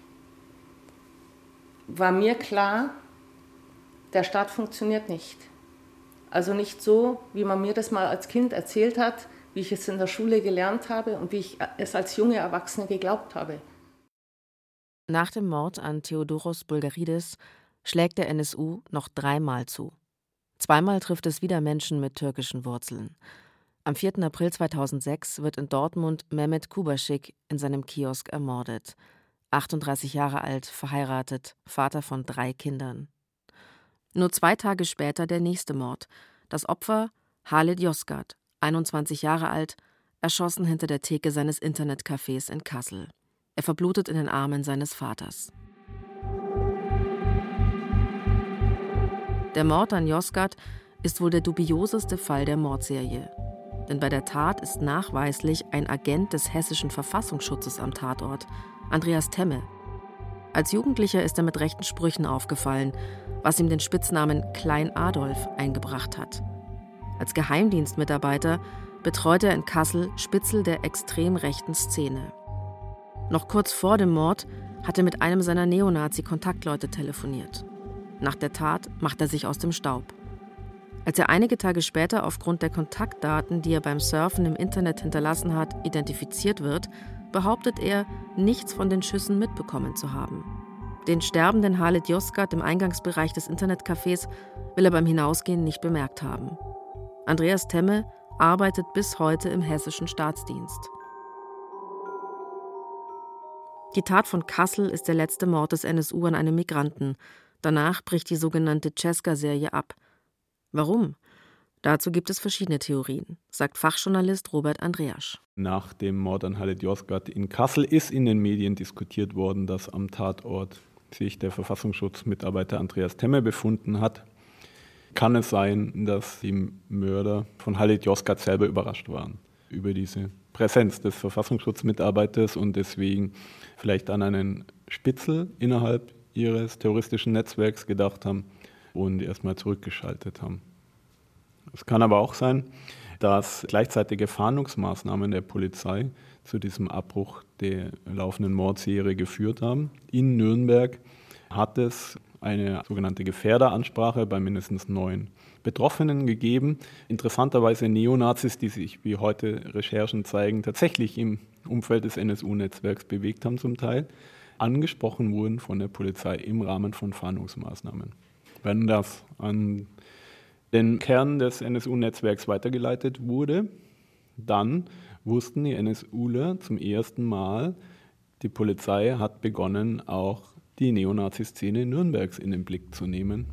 war mir klar, der Staat funktioniert nicht. Also nicht so, wie man mir das mal als Kind erzählt hat, wie ich es in der Schule gelernt habe und wie ich es als junge Erwachsene geglaubt habe. Nach dem Mord an Theodoros Bulgaridis schlägt der N S U noch dreimal zu. Zweimal trifft es wieder Menschen mit türkischen Wurzeln. Am vierten April zweitausendsechs wird in Dortmund Mehmet Kubaschik in seinem Kiosk ermordet. achtunddreißig Jahre alt, verheiratet, Vater von drei Kindern. Nur zwei Tage später der nächste Mord. Das Opfer Halit Yozgat, einundzwanzig Jahre alt, erschossen hinter der Theke seines Internetcafés in Kassel. Er verblutet in den Armen seines Vaters. Der Mord an Yozgat ist wohl der dubioseste Fall der Mordserie. Denn bei der Tat ist nachweislich ein Agent des hessischen Verfassungsschutzes am Tatort, Andreas Temme. Als Jugendlicher ist er mit rechten Sprüchen aufgefallen, was ihm den Spitznamen Klein Adolf eingebracht hat. Als Geheimdienstmitarbeiter betreut er in Kassel Spitzel der extrem rechten Szene. Noch kurz vor dem Mord hat er mit einem seiner Neonazi-Kontaktleute telefoniert. Nach der Tat macht er sich aus dem Staub. Als er einige Tage später aufgrund der Kontaktdaten, die er beim Surfen im Internet hinterlassen hat, identifiziert wird, behauptet er, nichts von den Schüssen mitbekommen zu haben. Den sterbenden Halit Yozgat im Eingangsbereich des Internetcafés will er beim Hinausgehen nicht bemerkt haben. Andreas Temme arbeitet bis heute im hessischen Staatsdienst. Die Tat von Kassel ist der letzte Mord des N S U an einem Migranten. Danach bricht die sogenannte Cesca-Serie ab. Warum? Dazu gibt es verschiedene Theorien, sagt Fachjournalist Robert Andreasch. Nach dem Mord an Halit Yozgat in Kassel ist in den Medien diskutiert worden, dass am Tatort sich der Verfassungsschutzmitarbeiter Andreas Temme befunden hat. Kann es sein, dass die Mörder von Halit Yozgat selber überrascht waren über diese Präsenz des Verfassungsschutzmitarbeiters und deswegen vielleicht an einen Spitzel innerhalb ihres terroristischen Netzwerks gedacht haben und erstmal zurückgeschaltet haben. Es kann aber auch sein, dass gleichzeitige Fahndungsmaßnahmen der Polizei zu diesem Abbruch der laufenden Mordserie geführt haben. In Nürnberg hat es eine sogenannte Gefährderansprache bei mindestens neun Betroffenen gegeben. Interessanterweise Neonazis, die sich, wie heute Recherchen zeigen, tatsächlich im Umfeld des N S U-Netzwerks bewegt haben zum Teil, angesprochen wurden von der Polizei im Rahmen von Fahndungsmaßnahmen. Wenn das an den Kern des N S U-Netzwerks weitergeleitet wurde, dann wussten die NSUler zum ersten Mal, die Polizei hat begonnen, auch die Neonazi-Szene Nürnbergs in den Blick zu nehmen.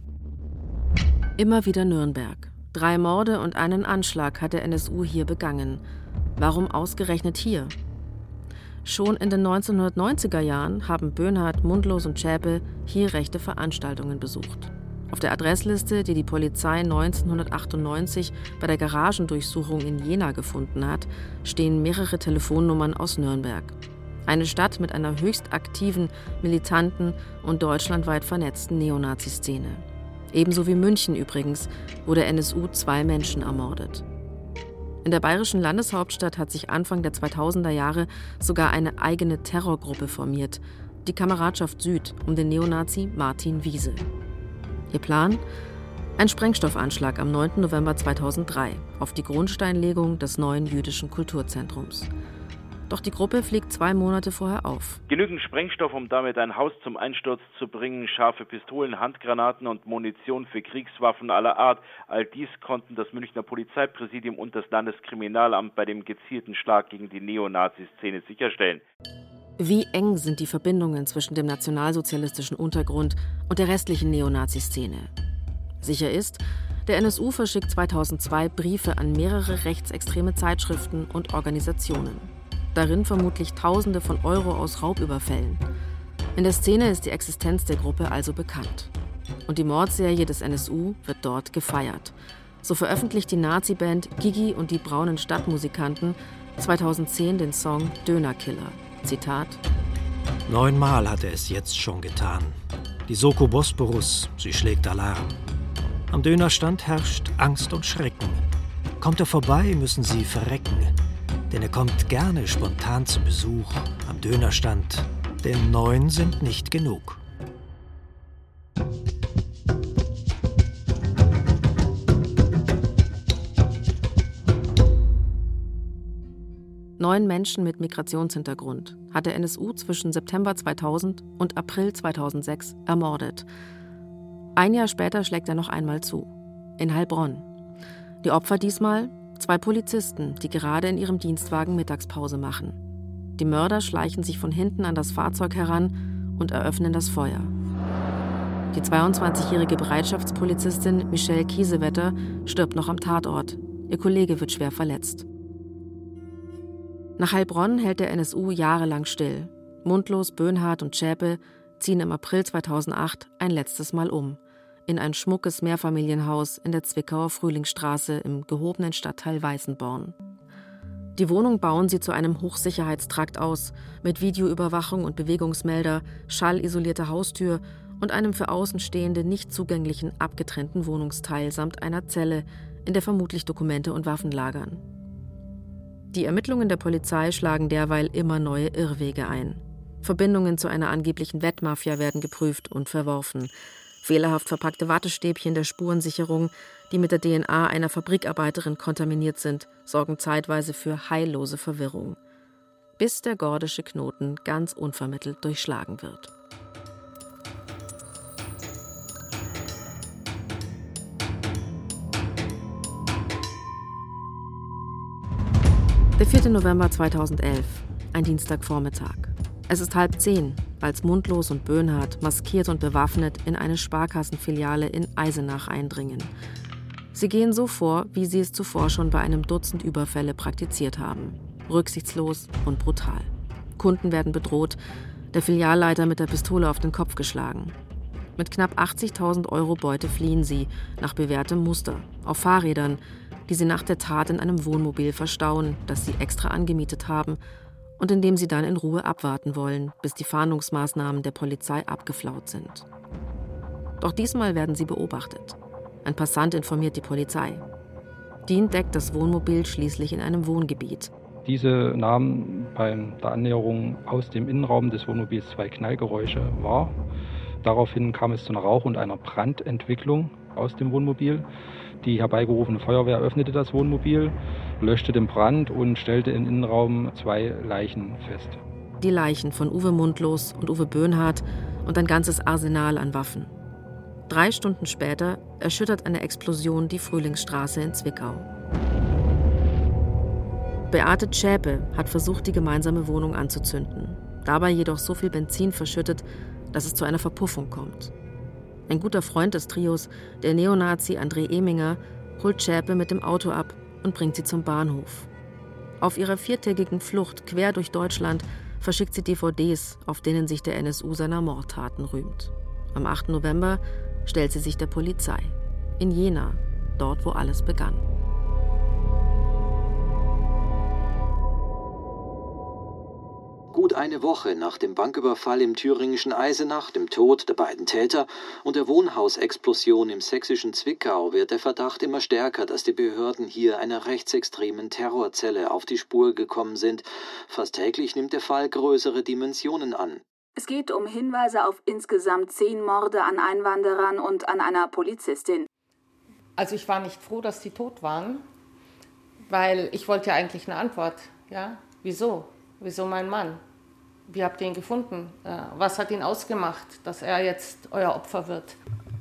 Immer wieder Nürnberg. Drei Morde und einen Anschlag hat der N S U hier begangen. Warum ausgerechnet hier? Schon in den neunzehnhundertneunziger Jahren haben Böhnhardt, Mundlos und Zschäpe hier rechte Veranstaltungen besucht. Auf der Adressliste, die die Polizei neunzehnhundertachtundneunzig bei der Garagendurchsuchung in Jena gefunden hat, stehen mehrere Telefonnummern aus Nürnberg. Eine Stadt mit einer höchst aktiven, militanten und deutschlandweit vernetzten Neonazi-Szene. Ebenso wie München übrigens, wo der N S U zwei Menschen ermordet. In der bayerischen Landeshauptstadt hat sich Anfang der zweitausender Jahre sogar eine eigene Terrorgruppe formiert, die Kameradschaft Süd um den Neonazi Martin Wiese. Ihr Plan? Ein Sprengstoffanschlag am neunten November zweitausenddrei auf die Grundsteinlegung des neuen jüdischen Kulturzentrums. Doch die Gruppe fliegt zwei Monate vorher auf. Genügend Sprengstoff, um damit ein Haus zum Einsturz zu bringen, scharfe Pistolen, Handgranaten und Munition für Kriegswaffen aller Art. All dies konnten das Münchner Polizeipräsidium und das Landeskriminalamt bei dem gezielten Schlag gegen die Neonazi-Szene sicherstellen. Wie eng sind die Verbindungen zwischen dem nationalsozialistischen Untergrund und der restlichen Neonazi-Szene? Sicher ist, der N S U verschickt zweitausendzwei Briefe an mehrere rechtsextreme Zeitschriften und Organisationen. Darin vermutlich Tausende von Euro aus Raubüberfällen. In der Szene ist die Existenz der Gruppe also bekannt. Und die Mordserie des N S U wird dort gefeiert. So veröffentlicht die Nazi-Band Gigi und die braunen Stadtmusikanten zweitausendzehn den Song Dönerkiller. Zitat: Neunmal hat er es jetzt schon getan. Die Soko Bosporus, sie schlägt Alarm. Am Dönerstand herrscht Angst und Schrecken. Kommt er vorbei, müssen sie verrecken. Denn er kommt gerne spontan zu Besuch am Dönerstand, denn neun sind nicht genug. Neun Menschen mit Migrationshintergrund hat der N S U zwischen September zweitausend und April zweitausendsechs ermordet. Ein Jahr später schlägt er noch einmal zu, in Heilbronn. Die Opfer diesmal zwei Polizisten, die gerade in ihrem Dienstwagen Mittagspause machen. Die Mörder schleichen sich von hinten an das Fahrzeug heran und eröffnen das Feuer. Die zweiundzwanzigjährige Bereitschaftspolizistin Michelle Kiesewetter stirbt noch am Tatort. Ihr Kollege wird schwer verletzt. Nach Heilbronn hält der N S U jahrelang still. Mundlos, Böhnhardt und Zschäpe ziehen im April zweitausendacht ein letztes Mal um. In ein schmuckes Mehrfamilienhaus in der Zwickauer Frühlingsstraße im gehobenen Stadtteil Weißenborn. Die Wohnung bauen sie zu einem Hochsicherheitstrakt aus, mit Videoüberwachung und Bewegungsmelder, schallisolierte Haustür und einem für Außenstehende nicht zugänglichen abgetrennten Wohnungsteil samt einer Zelle, in der vermutlich Dokumente und Waffen lagern. Die Ermittlungen der Polizei schlagen derweil immer neue Irrwege ein. Verbindungen zu einer angeblichen Wettmafia werden geprüft und verworfen. Fehlerhaft verpackte Wattestäbchen der Spurensicherung, die mit der D N A einer Fabrikarbeiterin kontaminiert sind, sorgen zeitweise für heillose Verwirrung. Bis der gordische Knoten ganz unvermittelt durchschlagen wird. Der vierte November zweitausendelf, ein Dienstagvormittag. Es ist halb zehn, als Mundlos und Böhnhardt maskiert und bewaffnet in eine Sparkassenfiliale in Eisenach eindringen. Sie gehen so vor, wie sie es zuvor schon bei einem Dutzend Überfälle praktiziert haben. Rücksichtslos und brutal. Kunden werden bedroht, der Filialleiter mit der Pistole auf den Kopf geschlagen. Mit knapp achtzigtausend Euro Beute fliehen sie, nach bewährtem Muster, auf Fahrrädern, die sie nach der Tat in einem Wohnmobil verstauen, das sie extra angemietet haben und in dem sie dann in Ruhe abwarten wollen, bis die Fahndungsmaßnahmen der Polizei abgeflaut sind. Doch diesmal werden sie beobachtet. Ein Passant informiert die Polizei. Die entdeckt das Wohnmobil schließlich in einem Wohngebiet. Diese nahmen bei der Annäherung aus dem Innenraum des Wohnmobils zwei Knallgeräusche wahr. Daraufhin kam es zu einer Rauch- und einer Brandentwicklung aus dem Wohnmobil. Die herbeigerufene Feuerwehr öffnete das Wohnmobil, löschte den Brand und stellte im Innenraum zwei Leichen fest. Die Leichen von Uwe Mundlos und Uwe Böhnhardt und ein ganzes Arsenal an Waffen. Drei Stunden später erschüttert eine Explosion die Frühlingsstraße in Zwickau. Beate Zschäpe hat versucht, die gemeinsame Wohnung anzuzünden. Dabei jedoch so viel Benzin verschüttet, dass es zu einer Verpuffung kommt. Ein guter Freund des Trios, der Neonazi André Eminger, holt Zschäpe mit dem Auto ab und bringt sie zum Bahnhof. Auf ihrer viertägigen Flucht quer durch Deutschland verschickt sie D V Ds, auf denen sich der N S U seiner Mordtaten rühmt. Am achten November stellt sie sich der Polizei. In Jena, dort wo alles begann. Gut eine Woche nach dem Banküberfall im thüringischen Eisenach, dem Tod der beiden Täter und der Wohnhausexplosion im sächsischen Zwickau wird der Verdacht immer stärker, dass die Behörden hier einer rechtsextremen Terrorzelle auf die Spur gekommen sind. Fast täglich nimmt der Fall größere Dimensionen an. Es geht um Hinweise auf insgesamt zehn Morde an Einwanderern und an einer Polizistin. Also ich war nicht froh, dass die tot waren, weil ich wollte ja eigentlich eine Antwort. Ja, wieso? Wieso mein Mann? Wie habt ihr ihn gefunden? Was hat ihn ausgemacht, dass er jetzt euer Opfer wird?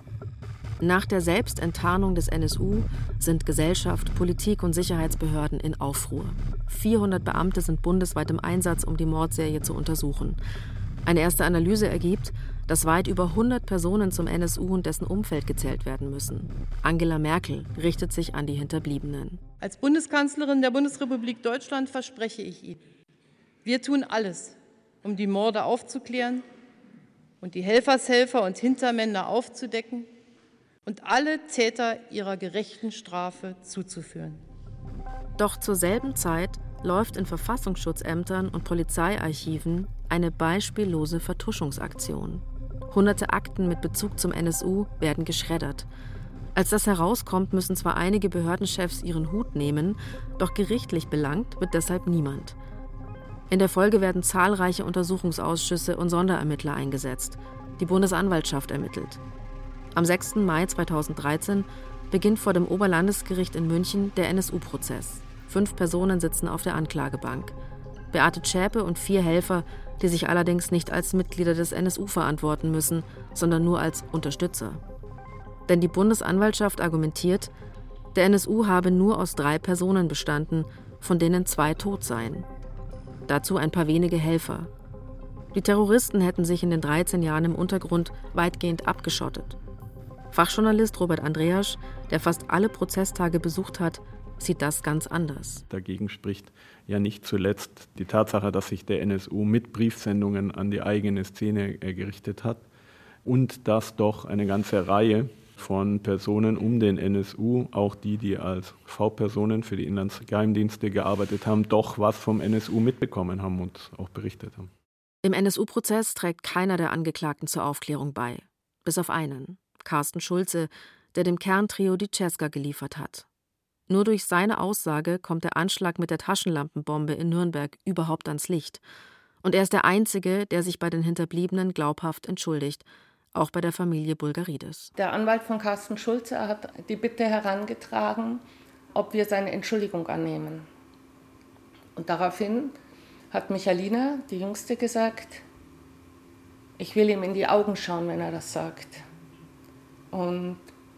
Nach der Selbstenttarnung des N S U sind Gesellschaft, Politik und Sicherheitsbehörden in Aufruhr. vierhundert Beamte sind bundesweit im Einsatz, um die Mordserie zu untersuchen. Eine erste Analyse ergibt, dass weit über hundert Personen zum N S U und dessen Umfeld gezählt werden müssen. Angela Merkel richtet sich an die Hinterbliebenen. Als Bundeskanzlerin der Bundesrepublik Deutschland verspreche ich Ihnen, wir tun alles, um die Morde aufzuklären und die Helfershelfer und Hintermänner aufzudecken und alle Täter ihrer gerechten Strafe zuzuführen. Doch zur selben Zeit läuft in Verfassungsschutzämtern und Polizeiarchiven eine beispiellose Vertuschungsaktion. Hunderte Akten mit Bezug zum N S U werden geschreddert. Als das herauskommt, müssen zwar einige Behördenchefs ihren Hut nehmen, doch gerichtlich belangt wird deshalb niemand. In der Folge werden zahlreiche Untersuchungsausschüsse und Sonderermittler eingesetzt. Die Bundesanwaltschaft ermittelt. Am sechsten Mai zweitausenddreizehn beginnt vor dem Oberlandesgericht in München der N S U-Prozess. Fünf Personen sitzen auf der Anklagebank. Beate Zschäpe und vier Helfer, die sich allerdings nicht als Mitglieder des N S U verantworten müssen, sondern nur als Unterstützer. Denn die Bundesanwaltschaft argumentiert, der N S U habe nur aus drei Personen bestanden, von denen zwei tot seien. Dazu ein paar wenige Helfer. Die Terroristen hätten sich in den dreizehn Jahren im Untergrund weitgehend abgeschottet. Fachjournalist Robert Andreasch, der fast alle Prozesstage besucht hat, sieht das ganz anders. Dagegen spricht ja nicht zuletzt die Tatsache, dass sich der N S U mit Briefsendungen an die eigene Szene gerichtet hat und dass doch eine ganze Reihe von Personen um den N S U, auch die, die als V-Personen für die Inlandsgeheimdienste gearbeitet haben, doch was vom N S U mitbekommen haben und auch berichtet haben. Im N S U-Prozess trägt keiner der Angeklagten zur Aufklärung bei. Bis auf einen, Carsten Schulze, der dem Kerntrio die Cesca geliefert hat. Nur durch seine Aussage kommt der Anschlag mit der Taschenlampenbombe in Nürnberg überhaupt ans Licht. Und er ist der Einzige, der sich bei den Hinterbliebenen glaubhaft entschuldigt, auch bei der Familie Bulgaridis. Der Anwalt von Carsten Schulze hat die Bitte herangetragen, ob wir seine Entschuldigung annehmen. Und daraufhin hat Michalina, die Jüngste, gesagt, ich will ihm in die Augen schauen, wenn er das sagt. Und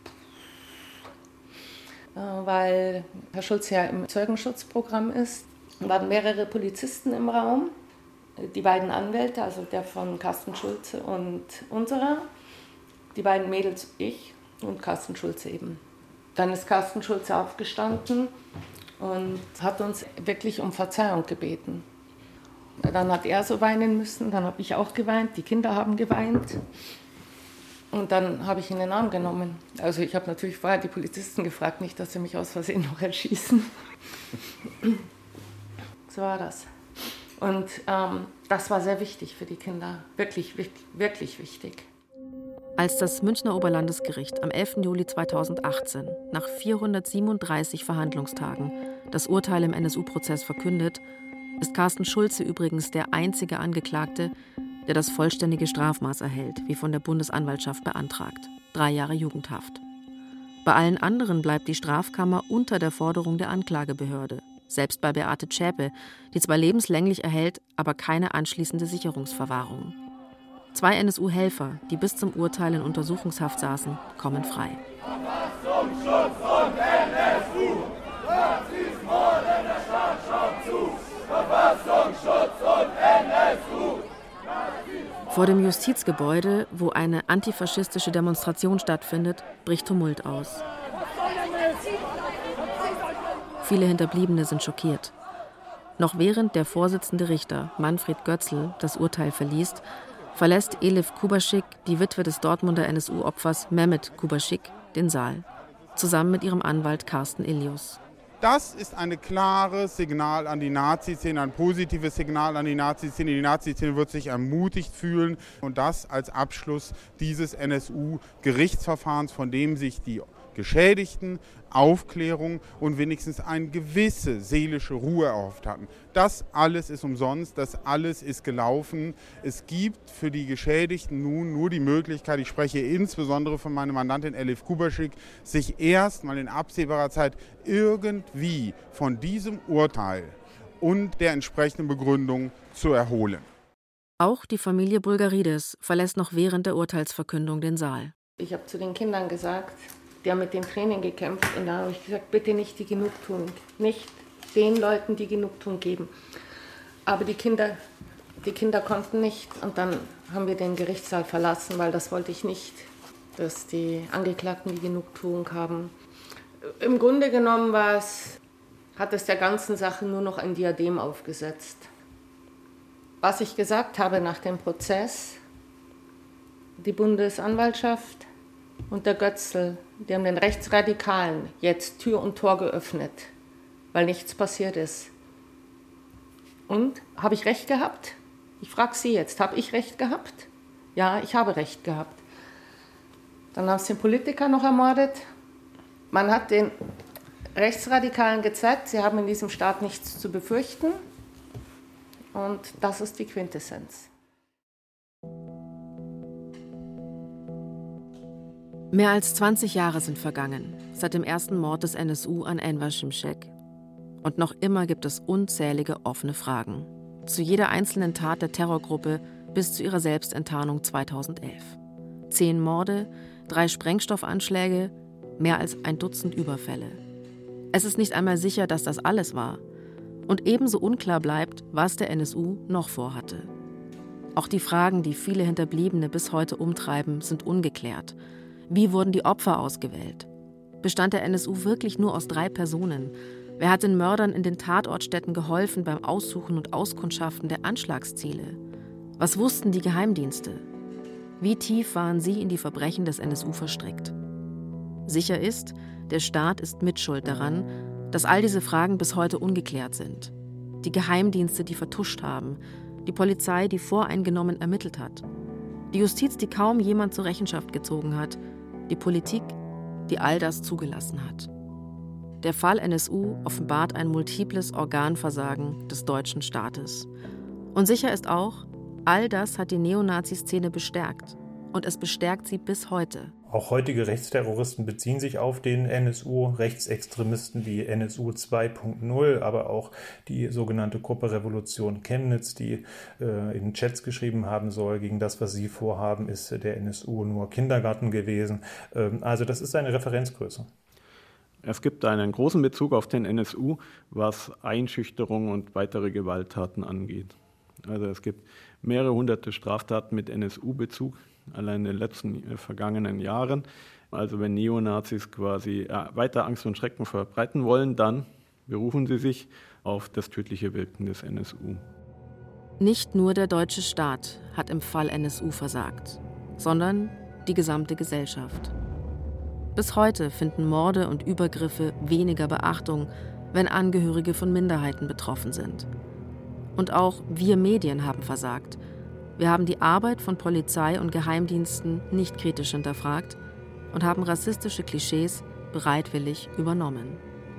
äh, weil Herr Schulze ja im Zeugenschutzprogramm ist, waren mehrere Polizisten im Raum, die beiden Anwälte, also der von Carsten Schulze und unserer, die beiden Mädels, ich und Carsten Schulze eben. Dann ist Carsten Schulze aufgestanden und hat uns wirklich um Verzeihung gebeten. Dann hat er so weinen müssen, dann habe ich auch geweint, die Kinder haben geweint. Und dann habe ich ihn in den Arm genommen. Also ich habe natürlich vorher die Polizisten gefragt, nicht, dass sie mich aus Versehen noch erschießen. So war das. Und ähm, das war sehr wichtig für die Kinder, wirklich, wirklich, wirklich wichtig. Als das Münchner Oberlandesgericht am elften Juli zweitausendachtzehn nach vierhundertsiebenunddreißig Verhandlungstagen das Urteil im N S U-Prozess verkündet, ist Carsten Schulze übrigens der einzige Angeklagte, der das vollständige Strafmaß erhält, wie von der Bundesanwaltschaft beantragt. Drei Jahre Jugendhaft. Bei allen anderen bleibt die Strafkammer unter der Forderung der Anklagebehörde. Selbst bei Beate Zschäpe, die zwar lebenslänglich erhält, aber keine anschließende Sicherungsverwahrung. Zwei N S U-Helfer, die bis zum Urteil in Untersuchungshaft saßen, kommen frei. Verfassungsschutz und N S U! Nazismorden, der Staat schaut zu! Verfassungsschutz und N S U! Vor dem Justizgebäude, wo eine antifaschistische Demonstration stattfindet, bricht Tumult aus. Viele Hinterbliebene sind schockiert. Noch während der Vorsitzende Richter, Manfred Götzl, das Urteil verliest, verlässt Elif Kubaschik, die Witwe des Dortmunder N S U-Opfers Mehmet Kubaschik, den Saal, zusammen mit ihrem Anwalt Carsten Ilius. Das ist ein klares Signal an die Nazi-Szene, ein positives Signal an die Nazi-Szene. Die Nazi-Szene wird sich ermutigt fühlen und das als Abschluss dieses N S U-Gerichtsverfahrens, von dem sich die Geschädigten Aufklärung und wenigstens eine gewisse seelische Ruhe erhofft hatten. Das alles ist umsonst, das alles ist gelaufen. Es gibt für die Geschädigten nun nur die Möglichkeit, ich spreche insbesondere von meiner Mandantin Elif Kubaschik, sich erst mal in absehbarer Zeit irgendwie von diesem Urteil und der entsprechenden Begründung zu erholen. Auch die Familie Bulgaridis verlässt noch während der Urteilsverkündung den Saal. Ich habe zu den Kindern gesagt, die haben mit den Tränen gekämpft und da habe ich gesagt, bitte nicht die Genugtuung, nicht den Leuten die Genugtuung geben. Aber die Kinder, die Kinder konnten nicht und dann haben wir den Gerichtssaal verlassen, weil das wollte ich nicht, dass die Angeklagten die Genugtuung haben. Im Grunde genommen war es, hat es der ganzen Sache nur noch ein Diadem aufgesetzt. Was ich gesagt habe nach dem Prozess, die Bundesanwaltschaft und der Götzl, die haben den Rechtsradikalen jetzt Tür und Tor geöffnet, weil nichts passiert ist. Und, habe ich recht gehabt? Ich frage Sie jetzt, habe ich recht gehabt? Ja, ich habe recht gehabt. Dann haben sie den Politiker noch ermordet. Man hat den Rechtsradikalen gezeigt, sie haben in diesem Staat nichts zu befürchten. Und das ist die Quintessenz. Mehr als zwanzig Jahre sind vergangen, seit dem ersten Mord des N S U an Enver Şimşek. Und noch immer gibt es unzählige offene Fragen. Zu jeder einzelnen Tat der Terrorgruppe bis zu ihrer Selbstenttarnung zweitausendelf. Zehn Morde, drei Sprengstoffanschläge, mehr als ein Dutzend Überfälle. Es ist nicht einmal sicher, dass das alles war. Und ebenso unklar bleibt, was der N S U noch vorhatte. Auch die Fragen, die viele Hinterbliebene bis heute umtreiben, sind ungeklärt. Wie wurden die Opfer ausgewählt? Bestand der N S U wirklich nur aus drei Personen? Wer hat den Mördern in den Tatortstätten geholfen beim Aussuchen und Auskundschaften der Anschlagsziele? Was wussten die Geheimdienste? Wie tief waren sie in die Verbrechen des N S U verstrickt? Sicher ist, der Staat ist mitschuld daran, dass all diese Fragen bis heute ungeklärt sind. Die Geheimdienste, die vertuscht haben, die Polizei, die voreingenommen ermittelt hat, die Justiz, die kaum jemand zur Rechenschaft gezogen hat, die Politik, die all das zugelassen hat. Der Fall N S U offenbart ein multiples Organversagen des deutschen Staates. Und sicher ist auch, all das hat die Neonazi-Szene bestärkt. Und es bestärkt sie bis heute. Auch heutige Rechtsterroristen beziehen sich auf den N S U, Rechtsextremisten wie N S U zwei Punkt null, aber auch die sogenannte Gruppe Revolution Chemnitz, die äh, in Chats geschrieben haben soll, gegen das, was sie vorhaben, ist der N S U nur Kindergarten gewesen. Ähm, also das ist eine Referenzgröße. Es gibt einen großen Bezug auf den N S U, was Einschüchterung und weitere Gewalttaten angeht. Also es gibt mehrere hunderte Straftaten mit N S U-Bezug, allein in den letzten äh, vergangenen Jahren. Also wenn Neonazis quasi äh, weiter Angst und Schrecken verbreiten wollen, dann berufen sie sich auf das tödliche Wirken des N S U. Nicht nur der deutsche Staat hat im Fall N S U versagt, sondern die gesamte Gesellschaft. Bis heute finden Morde und Übergriffe weniger Beachtung, wenn Angehörige von Minderheiten betroffen sind. Und auch wir Medien haben versagt. Wir haben die Arbeit von Polizei und Geheimdiensten nicht kritisch hinterfragt und haben rassistische Klischees bereitwillig übernommen.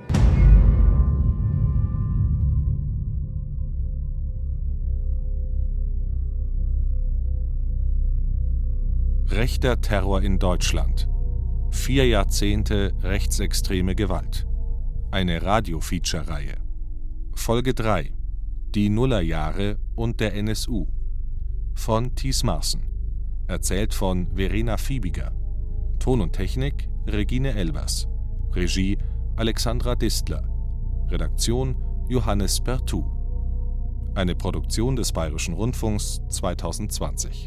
Rechter Terror in Deutschland. Vier Jahrzehnte rechtsextreme Gewalt. Eine Radio-Feature-Reihe. Folge drei. Die Nullerjahre und der N S U. Von Thies Marsen. Erzählt von Verena Fiebiger. Ton und Technik Regine Elbers. Regie Alexandra Distler. Redaktion Johannes Bertou. Eine Produktion des Bayerischen Rundfunks zweitausendzwanzig.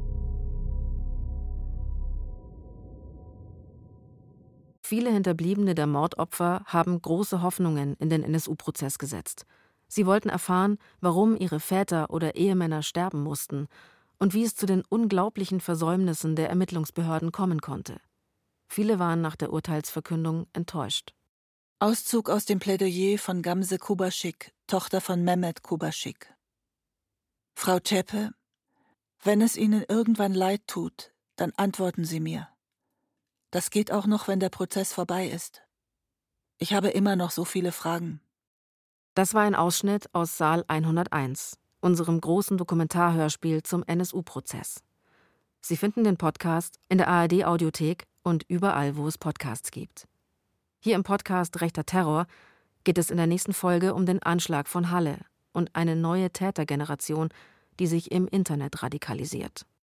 Viele Hinterbliebene der Mordopfer haben große Hoffnungen in den N S U-Prozess gesetzt. Sie wollten erfahren, warum ihre Väter oder Ehemänner sterben mussten und wie es zu den unglaublichen Versäumnissen der Ermittlungsbehörden kommen konnte. Viele waren nach der Urteilsverkündung enttäuscht. Auszug aus dem Plädoyer von Gamze Kubaschik, Tochter von Mehmet Kubaschik. Frau Zschäpe, wenn es Ihnen irgendwann leid tut, dann antworten Sie mir. Das geht auch noch, wenn der Prozess vorbei ist. Ich habe immer noch so viele Fragen. Das war ein Ausschnitt aus Saal hunderteins, unserem großen Dokumentarhörspiel zum N S U-Prozess. Sie finden den Podcast in der A R D-Audiothek und überall, wo es Podcasts gibt. Hier im Podcast Rechter Terror geht es in der nächsten Folge um den Anschlag von Halle und eine neue Tätergeneration, die sich im Internet radikalisiert.